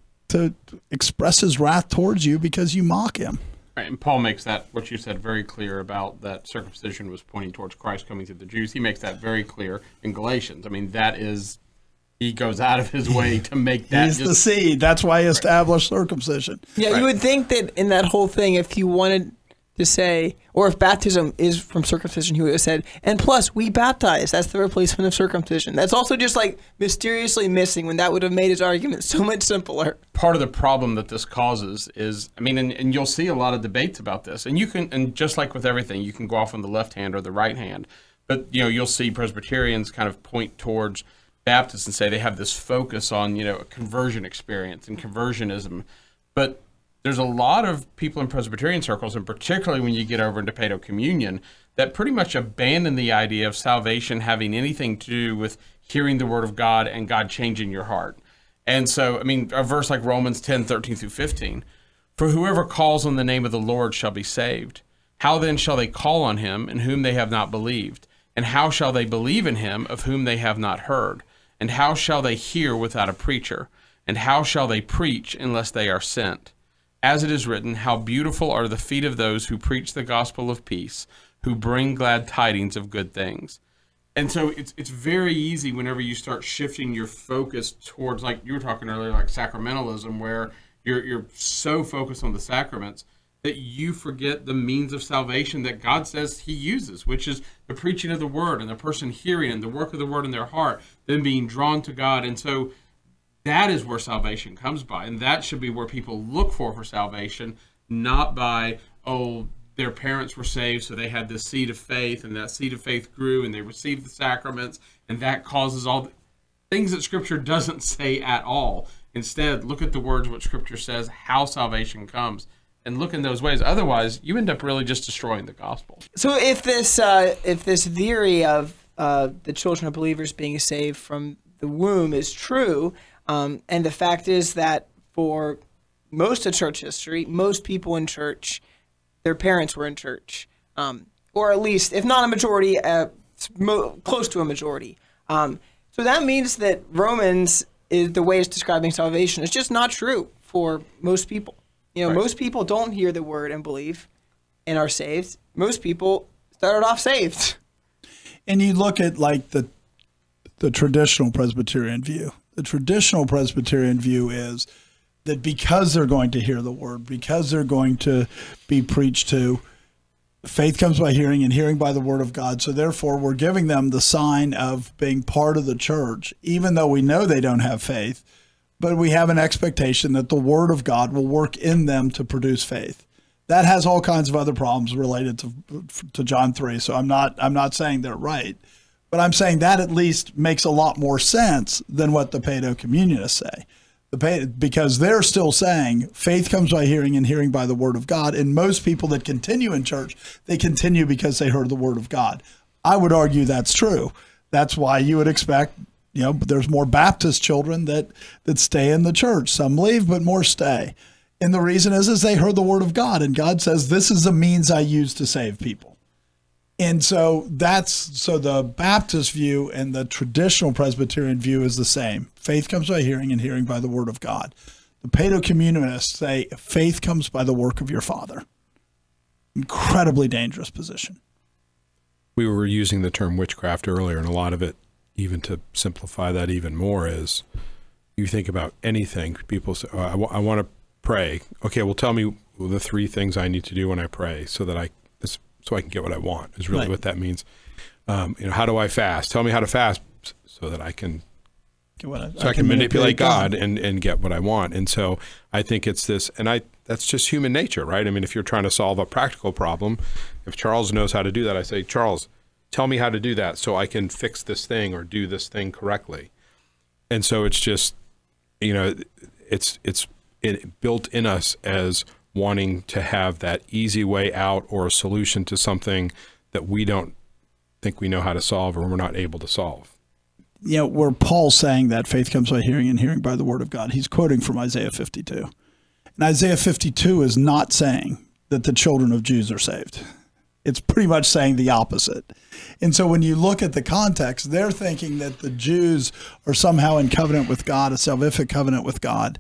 to express his wrath towards you because you mock him. Right, and Paul makes that, what you said, very clear about that circumcision was pointing towards Christ coming through the Jews. He makes that very clear in Galatians. I mean, that is, he goes out of his way to make that. He's just, the seed. That's why he established circumcision. Yeah, Right. you would think that in that whole thing, if you wanted to say, or if baptism is from circumcision, he would have said, and plus, we baptize. That's the replacement of circumcision. That's also just like mysteriously missing when that would have made his argument so much simpler. part of the problem that this causes is, I mean, and, and you'll see a lot of debates about this, and you can, and just like with everything, you can go off on the left hand or the right hand, but, you know, you'll see Presbyterians kind of point towards Baptists and say they have this focus on, you know, a conversion experience and conversionism, but there's a lot of people in Presbyterian circles, and particularly when you get over into Paedo-Communion, that pretty much abandon the idea of salvation having anything to do with hearing the word of God and God changing your heart. And so, I mean, a verse like Romans ten, thirteen through fifteen, for whoever calls on the name of the Lord shall be saved. How then shall they call on him in whom they have not believed? And how shall they believe in him of whom they have not heard? And how shall they hear without a preacher? And how shall they preach unless they are sent? As it is written, how beautiful are the feet of those who preach the gospel of peace, who bring glad tidings of good things. And so it's it's very easy whenever you start shifting your focus towards, like you were talking earlier, like sacramentalism, where you're you're so focused on the sacraments that you forget the means of salvation that God says he uses, which is the preaching of the word and the person hearing and the work of the word in their heart, then being drawn to God. And so that is where salvation comes by. And that should be where people look for for salvation, not by, oh, their parents were saved, so they had this seed of faith, and that seed of faith grew, and they received the sacraments, and that causes all the things that Scripture doesn't say at all. Instead, look at the words what Scripture says, how salvation comes, and look in those ways. Otherwise, you end up really just destroying the gospel. So if this uh, if this theory of uh, the children of believers being saved from the womb is true, um, and the fact is that for most of church history, most people in church, their parents were in church, um, or at least, if not a majority, uh, mo- close to a majority. Um, so that means that Romans is the way it's describing salvation. It's just not true for most people. You know, Right. most people don't hear the word and believe and are saved. Most people started off saved. And you look at like the the traditional Presbyterian view. The traditional Presbyterian view is that because they're going to hear the word, because they're going to be preached to, faith comes by hearing and hearing by the word of God. So therefore, we're giving them the sign of being part of the church, even though we know they don't have faith, but we have an expectation that the word of God will work in them to produce faith. That has all kinds of other problems related to to John three. So I'm not I'm not saying they're right, but I'm saying that at least makes a lot more sense than what the Paedo-Communionists say. The because they're still saying faith comes by hearing and hearing by the word of God. And most people that continue in church, they continue because they heard the word of God. I would argue that's true. That's why you would expect, you know, there's more Baptist children that, that stay in the church. Some leave, but more stay. And the reason is, is they heard the word of God, and God says, this is the means I use to save people. And so that's, so the Baptist view and the traditional Presbyterian view is the same. Faith comes by hearing and hearing by the word of God. The Paedo-Communionists say faith comes by the work of your Father. Incredibly dangerous position. We were using the term witchcraft earlier, and a lot of it, even to simplify that even more, is you think about anything. People say, oh, I, w- I want to pray. Okay, well, tell me the three things I need to do when I pray so that I this, so I can get what I want, is really Right. what that means. Um, you know, how do I fast? Tell me how to fast so that I can Okay, what I, so I, can manipulate God, God and, and get what I want. And so I think it's this, and I that's just human nature, right? I mean, if you're trying to solve a practical problem, if Charles knows how to do that, I say, Charles, tell me how to do that so I can fix this thing or do this thing correctly. And so it's just, you know, it's it's it built in us as wanting to have that easy way out or a solution to something that we don't think we know how to solve or we're not able to solve. You know, where Paul's saying that faith comes by hearing and hearing by the word of God, he's quoting from Isaiah fifty-two. And Isaiah fifty-two is not saying that the children of Jews are saved. It's pretty much saying the opposite. And so when you look at the context, they're thinking that the Jews are somehow in covenant with God, a salvific covenant with God.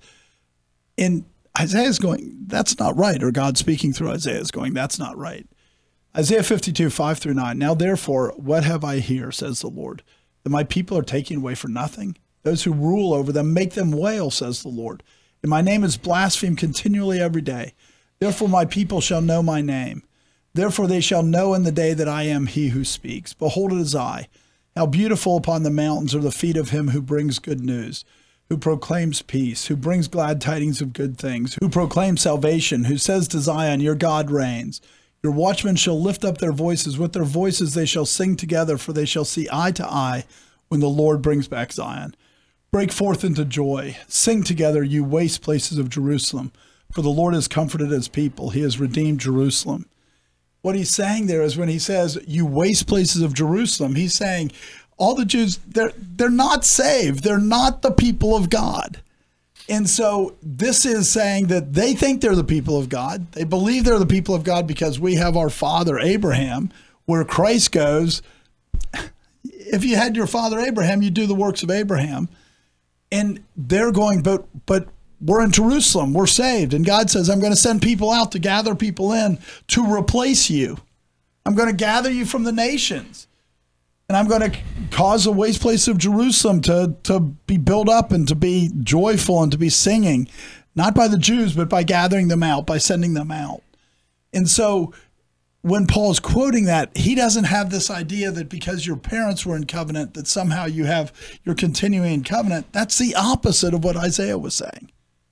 And Isaiah's going, that's not right. Or God speaking through Isaiah is going, that's not right. Isaiah fifty-two, five through nine. Now, therefore, what have I here, says the Lord, that my people are taking away for nothing? Those who rule over them make them wail, says the Lord. And my name is blasphemed continually every day. Therefore, my people shall know my name. Therefore, they shall know in the day that I am he who speaks. Behold, it is I. How beautiful upon the mountains are the feet of him who brings good news, who proclaims peace, who brings glad tidings of good things, who proclaims salvation, who says to Zion, your God reigns. Your watchmen shall lift up their voices. With their voices they shall sing together, for they shall see eye to eye when the Lord brings back Zion. Break forth into joy. Sing together, you waste places of Jerusalem, for the Lord has comforted his people. He has redeemed Jerusalem. What he's saying there is when he says, you waste places of Jerusalem, he's saying all the Jews, they're, they're not saved. They're not the people of God. And so this is saying that they think they're the people of God. They believe they're the people of God because we have our father Abraham, where Christ goes, if you had your father Abraham, you'd do the works of Abraham. And they're going, but but we're in Jerusalem, we're saved. And God says, I'm going to send people out to gather people in to replace you. I'm going to gather you from the nations. And I'm going to cause the waste place of Jerusalem to, to be built up and to be joyful and to be singing, not by the Jews, but by gathering them out, by sending them out. And so when Paul's quoting that, he doesn't have this idea that because your parents were in covenant, that somehow you have, you're continuing in covenant. That's the opposite of what Isaiah was saying.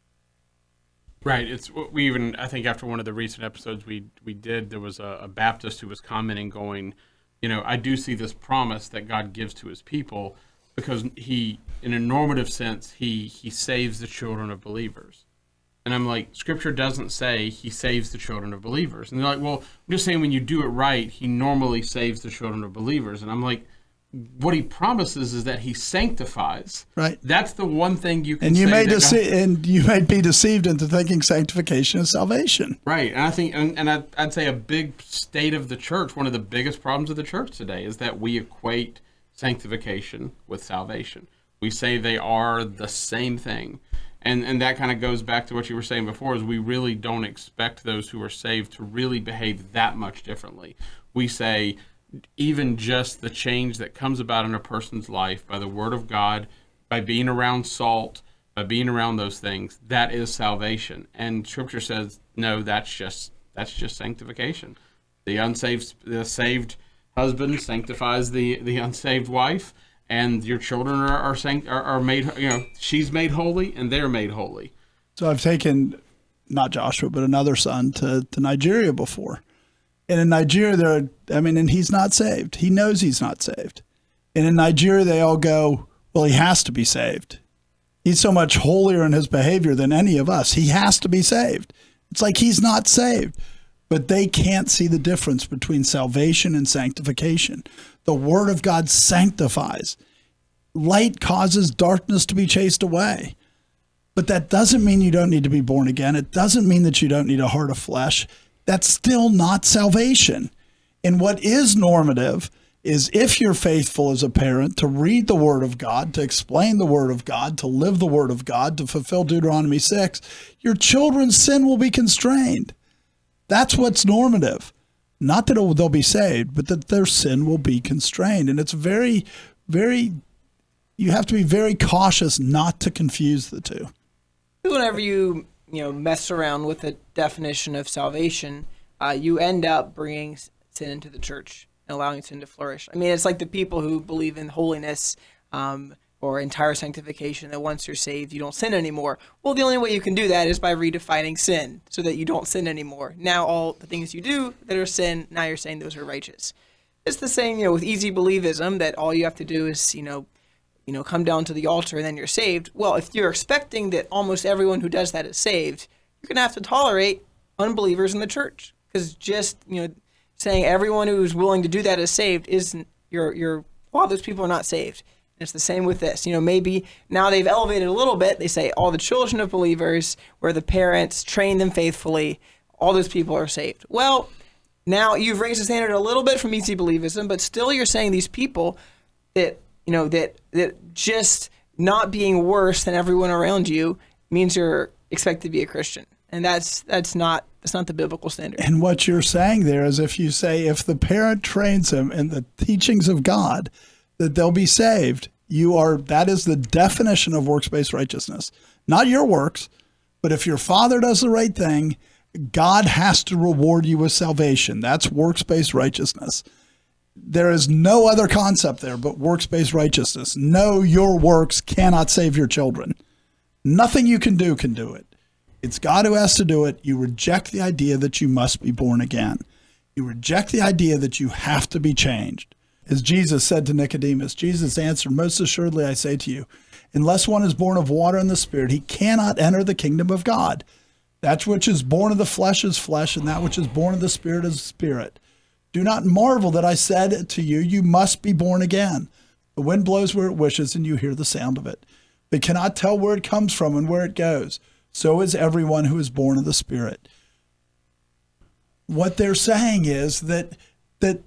Right. It's we even, I think after one of the recent episodes we we did, there was a, a Baptist who was commenting going, you know, I do see this promise that God gives to his people because he, in a normative sense, he he saves the children of believers. And I'm like, Scripture doesn't say he saves the children of believers. And they're like, well, I'm just saying when you do it right, he normally saves the children of believers. And I'm like, what he promises is that he sanctifies. Right. That's the one thing you can and you say may that dece- God- and you may be deceived into thinking sanctification is salvation. Right. And I think, and, and I'd, I'd say a big state of the church, one of the biggest problems of the church today is that we equate sanctification with salvation. We say they are the same thing. And and that kind of goes back to what you were saying before, is we really don't expect those who are saved to really behave that much differently. We say even just the change that comes about in a person's life by the word of God, by being around salt, by being around those things, that is salvation. And Scripture says, no, that's just that's just sanctification. The unsaved, the saved husband sanctifies the, the unsaved wife, and your children are are, sanct- are are made, you know, she's made holy and they're made holy. So I've taken not Joshua, but another son to, to Nigeria before. And in Nigeria, there are, I mean, and he's not saved. He knows he's not saved. And in Nigeria, they all go, well, he has to be saved. He's so much holier in his behavior than any of us. He has to be saved. It's like he's not saved. But they can't see the difference between salvation and sanctification. The Word of God sanctifies. Light causes darkness to be chased away. But that doesn't mean you don't need to be born again. It doesn't mean that you don't need a heart of flesh. That's still not salvation. And what is normative is if you're faithful as a parent to read the Word of God, to explain the Word of God, to live the Word of God, to fulfill Deuteronomy six, your children's sin will be constrained. That's what's normative. Not that it, they'll be saved, but that their sin will be constrained. And it's very, very, you have to be very cautious not to confuse the two. Whenever you, you know, mess around with the definition of salvation, uh, you end up bringing sin into the church and allowing sin to flourish. I mean, it's like the people who believe in holiness um, or entire sanctification, that once you're saved, you don't sin anymore. Well, the only way you can do that is by redefining sin so that you don't sin anymore. Now all the things you do that are sin, now you're saying those are righteous. It's the same, you know, with easy believism, that all you have to do is, you know, you know, come down to the altar and then you're saved. Well, if you're expecting that almost everyone who does that is saved, you're going to have to tolerate unbelievers in the church, because just, you know, saying everyone who's willing to do that is saved isn't, you're, you're, well, those people are not saved. And it's the same with this. You know, maybe now they've elevated a little bit. They say all the children of believers, where the parents train them faithfully, all those people are saved. Well, now you've raised the standard a little bit from easy believism, but still you're saying these people that, you know, that that just not being worse than everyone around you means you're expected to be a Christian. And that's that's not that's not the biblical standard. And what you're saying there is, if you say if the parent trains them in the teachings of God, that they'll be saved, you are, that is the definition of works-based righteousness. Not your works, but if your father does the right thing, God has to reward you with salvation. That's works-based righteousness. There is no other concept there but works-based righteousness. No, your works cannot save your children. Nothing you can do can do it. It's God who has to do it. You reject the idea that you must be born again. You reject the idea that you have to be changed. As Jesus said to Nicodemus, Jesus answered, most assuredly I say to you, unless one is born of water and the Spirit, he cannot enter the kingdom of God. That which is born of the flesh is flesh, and that which is born of the Spirit is spirit. Do not marvel that I said to you, you must be born again. The wind blows where it wishes, and you hear the sound of it, but cannot tell where it comes from and where it goes. So is everyone who is born of the Spirit. What they're saying is that that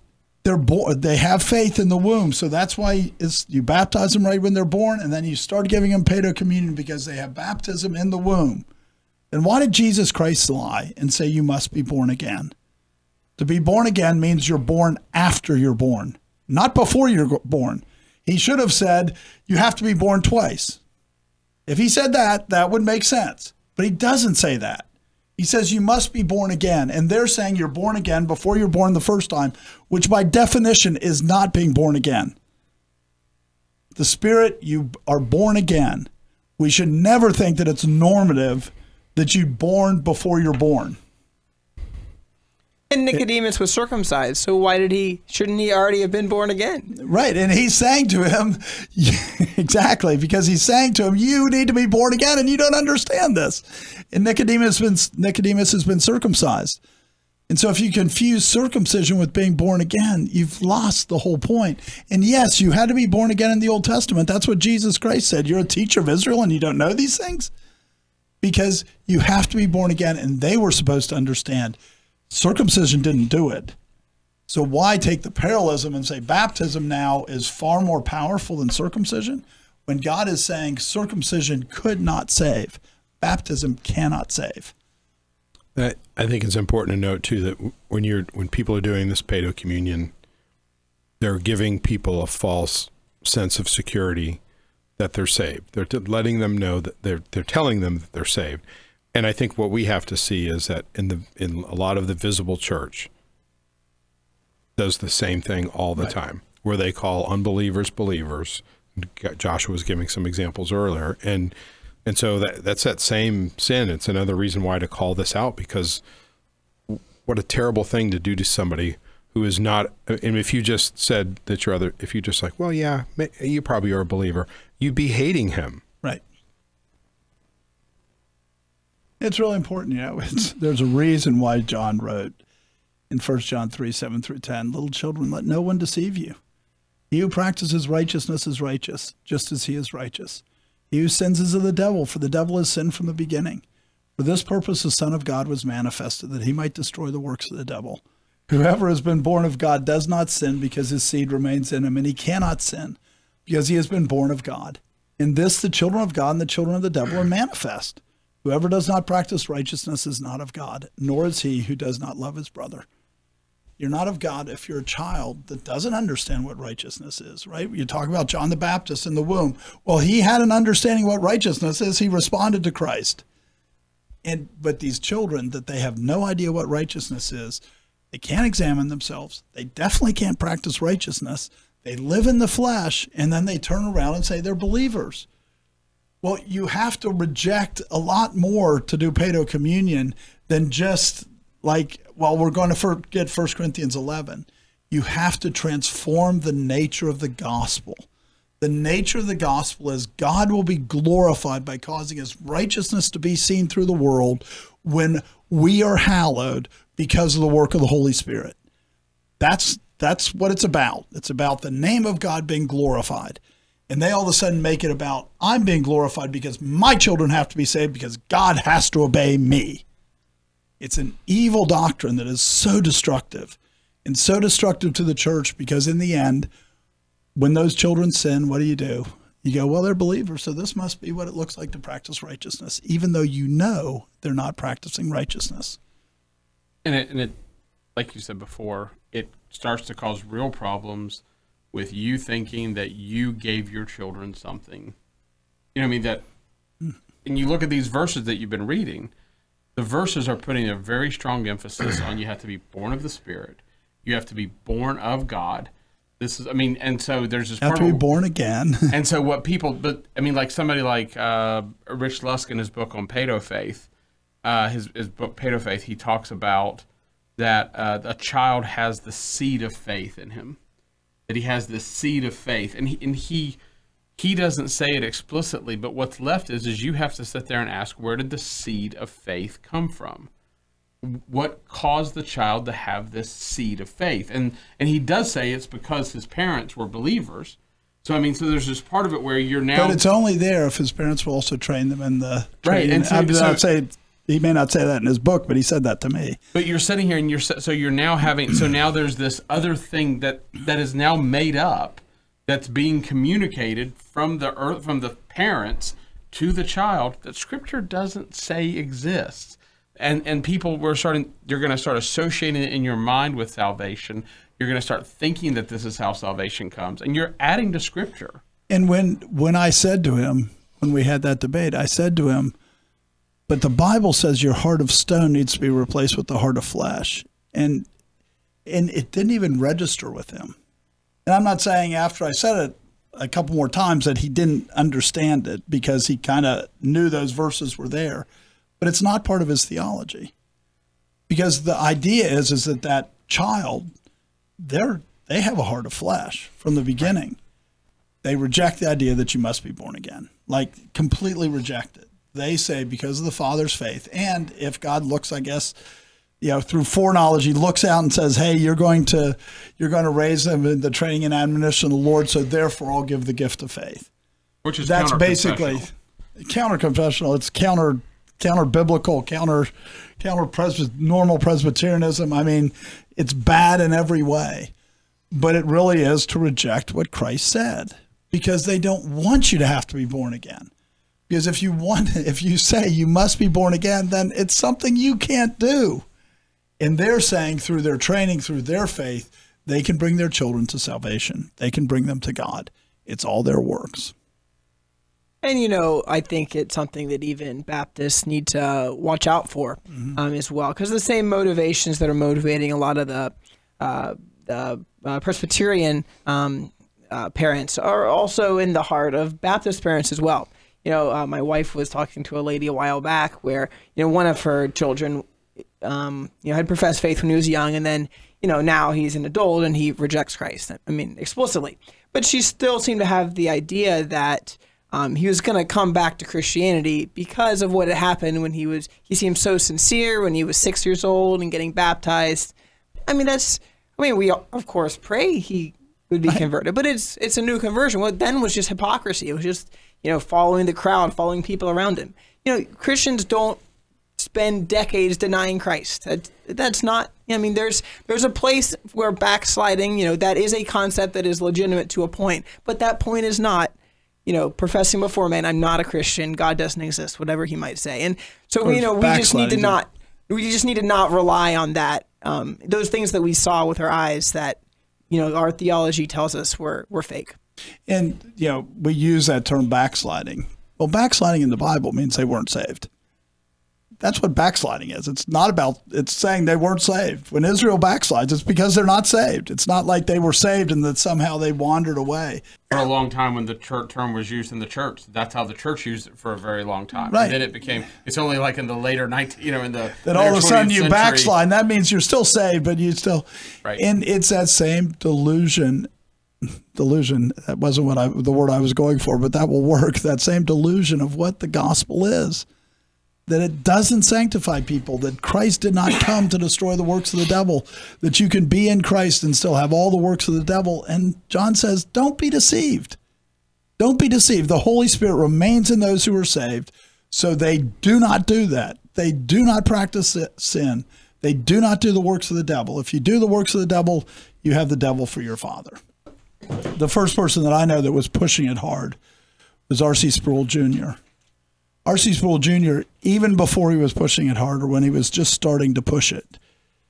they're born, they have faith in the womb. So that's why it's, you baptize them right when they're born, and then you start giving them paedo communion because they have baptism in the womb. And why did Jesus Christ lie and say you must be born again? To be born again means you're born after you're born, not before you're born. He should have said you have to be born twice. If he said that, that would make sense. But he doesn't say that. He says you must be born again. And they're saying you're born again before you're born the first time, which by definition is not being born again. The Spirit, you are born again. We should never think that it's normative that you're born before you're born. And Nicodemus was circumcised, so why did he, shouldn't he already have been born again? Right, and he's saying to him, exactly, because he's saying to him, you need to be born again, and you don't understand this. And Nicodemus, been, Nicodemus has been circumcised. And so if you confuse circumcision with being born again, you've lost the whole point. And yes, you had to be born again in the Old Testament. That's what Jesus Christ said. You're a teacher of Israel and you don't know these things? Because you have to be born again, and they were supposed to understand circumcision didn't do it. So why take the parallelism and say baptism now is far more powerful than circumcision when God is saying circumcision could not save, baptism cannot save? I I think it's important to note too that when you're when people are doing this paedo communion, they're giving people a false sense of security that they're saved. They're t- letting them know that they're they're telling them that they're saved. And I think what we have to see is that in the in a lot of the visible church does the same thing all the right. time, where they call unbelievers believers. Joshua was giving some examples earlier, and and so that that's that same sin. It's another reason why to call this out, because what a terrible thing to do to somebody who is not. And if you just said that you're other, if you just like, well, yeah, you probably are a believer, you'd be hating him. Right. It's really important, you know. It's, there's a reason why John wrote in First John three, seven through ten, little children, let no one deceive you. He who practices righteousness is righteous, just as he is righteous. He who sins is of the devil, for the devil has sinned from the beginning. For this purpose the Son of God was manifested, that he might destroy the works of the devil. Whoever has been born of God does not sin, because his seed remains in him, and he cannot sin, because he has been born of God. In this the children of God and the children of the devil are manifest. Whoever does not practice righteousness is not of God, nor is he who does not love his brother. You're not of God if you're a child that doesn't understand what righteousness is, right? You talk about John the Baptist in the womb. Well, he had an understanding what righteousness is. He responded to Christ. And but these children that they have no idea what righteousness is, they can't examine themselves. They definitely can't practice righteousness. They live in the flesh, and then they turn around and say they're believers. Well, you have to reject a lot more to do paedo communion than just like, well, we're going to forget First Corinthians eleven. You have to transform the nature of the gospel. The nature of the gospel is God will be glorified by causing his righteousness to be seen through the world when we are hallowed because of the work of the Holy Spirit. That's, that's what it's about. It's about the name of God being glorified. And they all of a sudden make it about, I'm being glorified because my children have to be saved because God has to obey me. It's an evil doctrine that is so destructive and so destructive to the church, because in the end, when those children sin, what do you do? You go, well, they're believers, so this must be what it looks like to practice righteousness, even though you know they're not practicing righteousness. And it, and it, like you said before, it starts to cause real problems with you thinking that you gave your children something. You know what I mean? That, and you look at these verses that you've been reading, the verses are putting a very strong emphasis on you have to be born of the Spirit. You have to be born of God. This is, I mean, and so there's this You have part to be of, born again. and so what people, but I mean, like somebody like uh, Rich Lusk in his book on Paedo Faith, uh, his, his book Paedo Faith, he talks about that uh, a child has the seed of faith in him. That he has this seed of faith, and he and he he doesn't say it explicitly, but what's left is is you have to sit there and ask, where did the seed of faith come from? What caused the child to have this seed of faith? And and he does say it's because his parents were believers. So I mean, so there's this part of it where you're now, but it's only there if his parents will also train them in the right. training. And so, I would so, say He may not say that in his book, but he said that to me. But you're sitting here and you're so you're now having so now there's this other thing that that is now made up that's being communicated from the earth from the parents to the child that Scripture doesn't say exists. And and people were starting you're going to start associating it in your mind with salvation. You're going to start thinking that this is how salvation comes, and you're adding to Scripture. And when when I said to him, when we had that debate, I said to him, but the Bible says your heart of stone needs to be replaced with the heart of flesh. And and it didn't even register with him. And I'm not saying after I said it a couple more times that he didn't understand it, because he kind of knew those verses were there. But it's not part of his theology. Because the idea is, is that that child, they're, they have a heart of flesh from the beginning. Right. They reject the idea that you must be born again, like completely reject it. They say because of the Father's faith. And if God looks, I guess, you know, through foreknowledge, he looks out and says, hey, you're going to, you're going to raise them in the training and admonition of the Lord. So therefore I'll give the gift of faith. Which is that's basically counter-confessional. It's counter, counter biblical, counter, counter Presby- normal Presbyterianism. I mean, it's bad in every way, but it really is to reject what Christ said, because they don't want you to have to be born again. Because if you want, if you say you must be born again, then it's something you can't do. And they're saying through their training, through their faith, they can bring their children to salvation. They can bring them to God. It's all their works. And, you know, I think it's something that even Baptists need to watch out for mm-hmm. um, as well, because the same motivations that are motivating a lot of the, uh, the uh, Presbyterian um, uh, parents are also in the heart of Baptist parents as well. You know, uh, my wife was talking to a lady a while back where, you know, one of her children, um, you know, had professed faith when he was young, and then, you know, now he's an adult and he rejects Christ. I mean, explicitly. But she still seemed to have the idea that um, he was going to come back to Christianity because of what had happened when he was, he seemed so sincere when he was six years old and getting baptized. I mean, that's, I mean, we, of course, pray he would be converted, but it's it's a new conversion. What then was just hypocrisy. It was just, you know, following the crowd, following people around him. You know, Christians don't spend decades denying Christ. That, that's not, I mean, there's there's a place where backsliding, you know, that is a concept that is legitimate to a point, but that point is not, you know, professing before man, I'm not a Christian, God doesn't exist, whatever he might say. And so, you know, we just need to not, we just need to not rely on that, um, those things that we saw with our eyes that, you know, our theology tells us were, were fake. And, you know, we use that term backsliding. Well, backsliding in the Bible means they weren't saved. That's what backsliding is. It's not about, it's saying they weren't saved. When Israel backslides, it's because they're not saved. It's not like they were saved and that somehow they wandered away. For a long time when the church term was used in the church, that's how the church used it for a very long time. Right. And then it became, it's only like in the later nineteen, you know, in the Then all of a sudden you century, backslide. That means you're still saved, but you still, right. And it's that same delusion. Delusion, that wasn't what I, the word I was going for, but that will work. That same delusion of what the gospel is, that it doesn't sanctify people, that Christ did not come to destroy the works of the devil, that you can be in Christ and still have all the works of the devil. And John says, don't be deceived. Don't be deceived. The Holy Spirit remains in those who are saved, so they do not do that. They do not practice sin. They do not do the works of the devil. If you do the works of the devil, you have the devil for your father. The first person that I know that was pushing it hard was R C Sproul Junior R C Sproul Junior, even before he was pushing it harder, when he was just starting to push it,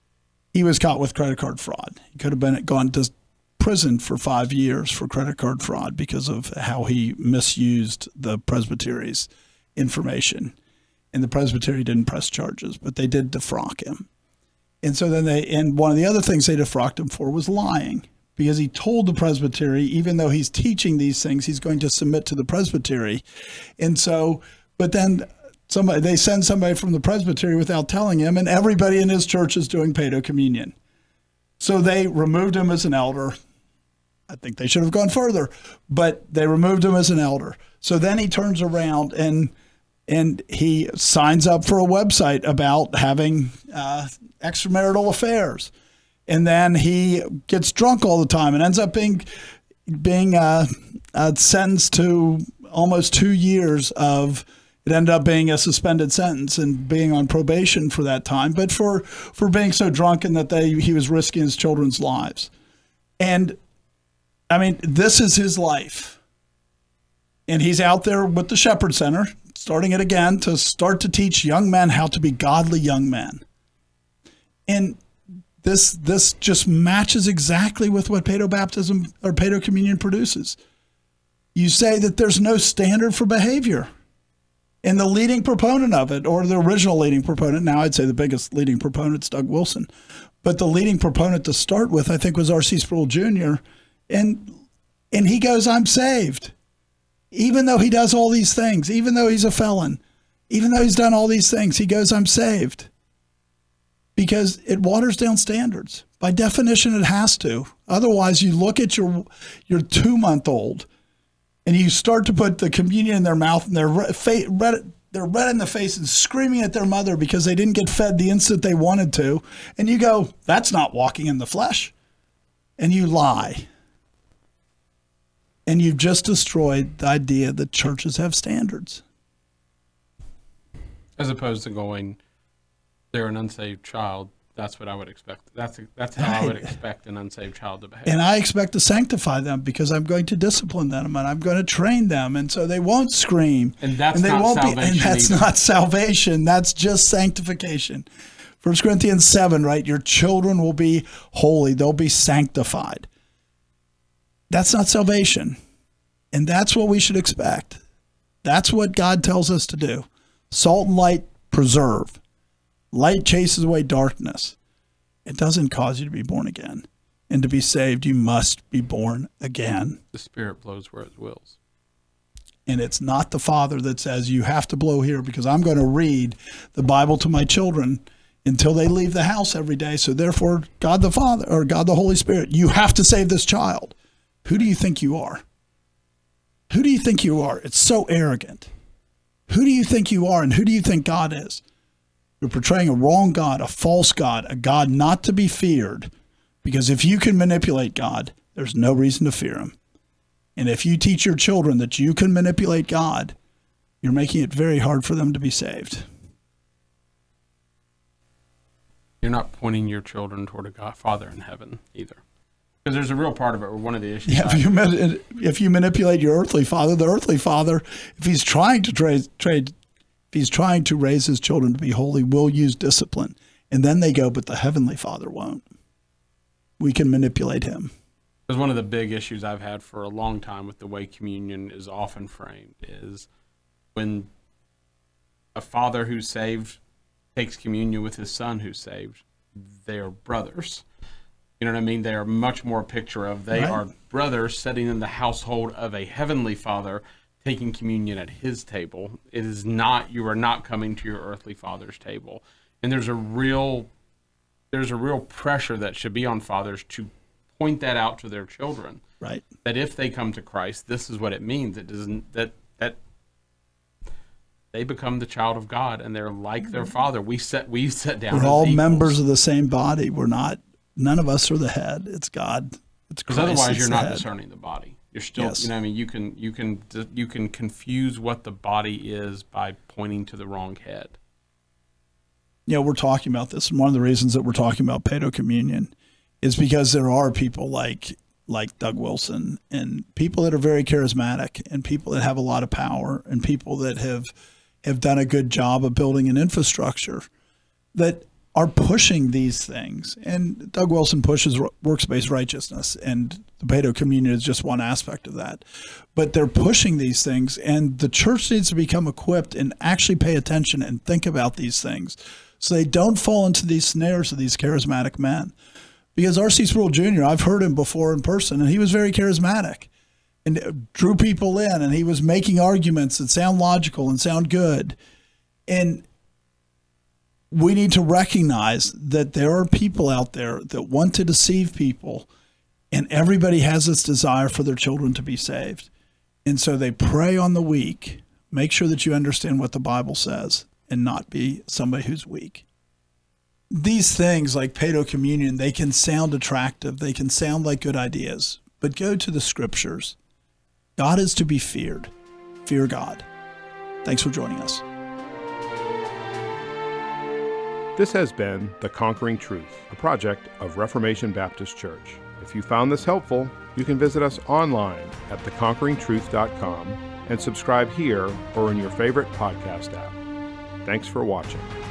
he was caught with credit card fraud. He could have been gone to prison for five years for credit card fraud because of how he misused the Presbytery's information. And the Presbytery didn't press charges, but they did defrock him. And so then they, and one of the other things they defrocked him for was lying, because he told the Presbytery, even though he's teaching these things, he's going to submit to the Presbytery. And so, but then somebody, they send somebody from the Presbytery without telling him, and everybody in his church is doing paedo communion. So they removed him as an elder. I think they should have gone further, but they removed him as an elder. So then he turns around and and he signs up for a website about having uh, extramarital affairs. And then he gets drunk all the time and ends up being being uh, uh, sentenced to almost two years of It ended up being a suspended sentence and being on probation for that time, but for, for being so drunken that they he was risking his children's lives. And, I mean, this is his life. And he's out there with the Shepherd Center, starting it again to start to teach young men how to be godly young men. And this this just matches exactly with what paedobaptism or paedocommunion produces. You say that there's no standard for behavior. And the leading proponent of it, or the original leading proponent, now I'd say the biggest leading proponent is Doug Wilson, but the leading proponent to start with, I think, was R C Sproul Junior And and he goes, I'm saved. Even though he does all these things, even though he's a felon, even though he's done all these things, he goes, I'm saved. Because it waters down standards. By definition, it has to. Otherwise, you look at your your two-month-old and you start to put the communion in their mouth and they're red, they're red in the face and screaming at their mother because they didn't get fed the instant they wanted to. And you go, that's not walking in the flesh. And you lie. And you've just destroyed the idea that churches have standards. As opposed to going, they're an unsaved child. That's what I would expect. That's that's how right. I would expect an unsaved child to behave. And I expect to sanctify them because I'm going to discipline them and I'm going to train them, and so they won't scream. And that's and they not won't salvation. Be, and that's either. not salvation. That's just sanctification. First Corinthians seven, right? Your children will be holy. They'll be sanctified. That's not salvation. And that's what we should expect. That's what God tells us to do. Salt and light preserve. Light chases away darkness. It doesn't cause you to be born again. And to be saved, you must be born again. The Spirit blows where it wills. And it's not the Father that says, you have to blow here because I'm going to read the Bible to my children until they leave the house every day. So therefore, God the Father, or God the Holy Spirit, you have to save this child. Who do you think you are? Who do you think you are? It's so arrogant. Who do you think you are, and who do you think God is? You're portraying a wrong God, a false God, a God not to be feared, because if you can manipulate God, there's no reason to fear him. And if you teach your children that you can manipulate God, you're making it very hard for them to be saved. You're not pointing your children toward a God, Father in heaven either. Because there's a real part of it, or one of the issues. Yeah, if you, if you manipulate your earthly father, the earthly father, if he's trying to trade, trade, if he's trying to raise his children to be holy, will use discipline. And then they go, but the heavenly Father won't. We can manipulate him. Because one of the big issues I've had for a long time with the way communion is often framed is when a father who's saved takes communion with his son who's saved, they are brothers. You know what I mean? They are much more a picture of they right. are brothers sitting in the household of a heavenly Father taking communion at his table. It is not, you are not coming to your earthly father's table. And there's a real, there's a real pressure that should be on fathers to point that out to their children. Right. That if they come to Christ, this is what it means. It doesn't, that, that they become the child of God and they're like their father. We set, we set down. We're all equals. members of the same body. We're not, none of us are the head. It's God. It's Christ. Because otherwise it's you're not head. discerning the body. You're still, yes. you know, I mean, you can, you can, you can confuse what the body is by pointing to the wrong head. You know, we're talking about this, and one of the reasons that we're talking about paedocommunion is because there are people like like Doug Wilson and people that are very charismatic and people that have a lot of power and people that have have done a good job of building an infrastructure that are pushing these things. And Doug Wilson pushes works-based righteousness, and the paedocommunion is just one aspect of that. But they're pushing these things, and the church needs to become equipped and actually pay attention and think about these things so they don't fall into these snares of these charismatic men. Because R C Sproul Junior, I've heard him before in person, and he was very charismatic and drew people in, and he was making arguments that sound logical and sound good. And we need to recognize that there are people out there that want to deceive people, and everybody has this desire for their children to be saved. And so they prey on the weak. Make sure that you understand what the Bible says and not be somebody who's weak. These things like paedocommunion, they can sound attractive. They can sound like good ideas, but go to the scriptures. God is to be feared. Fear God. Thanks for joining us. This has been The Conquering Truth, a project of Reformation Baptist Church. If you found this helpful, you can visit us online at the conquering truth dot com and subscribe here or in your favorite podcast app. Thanks for watching.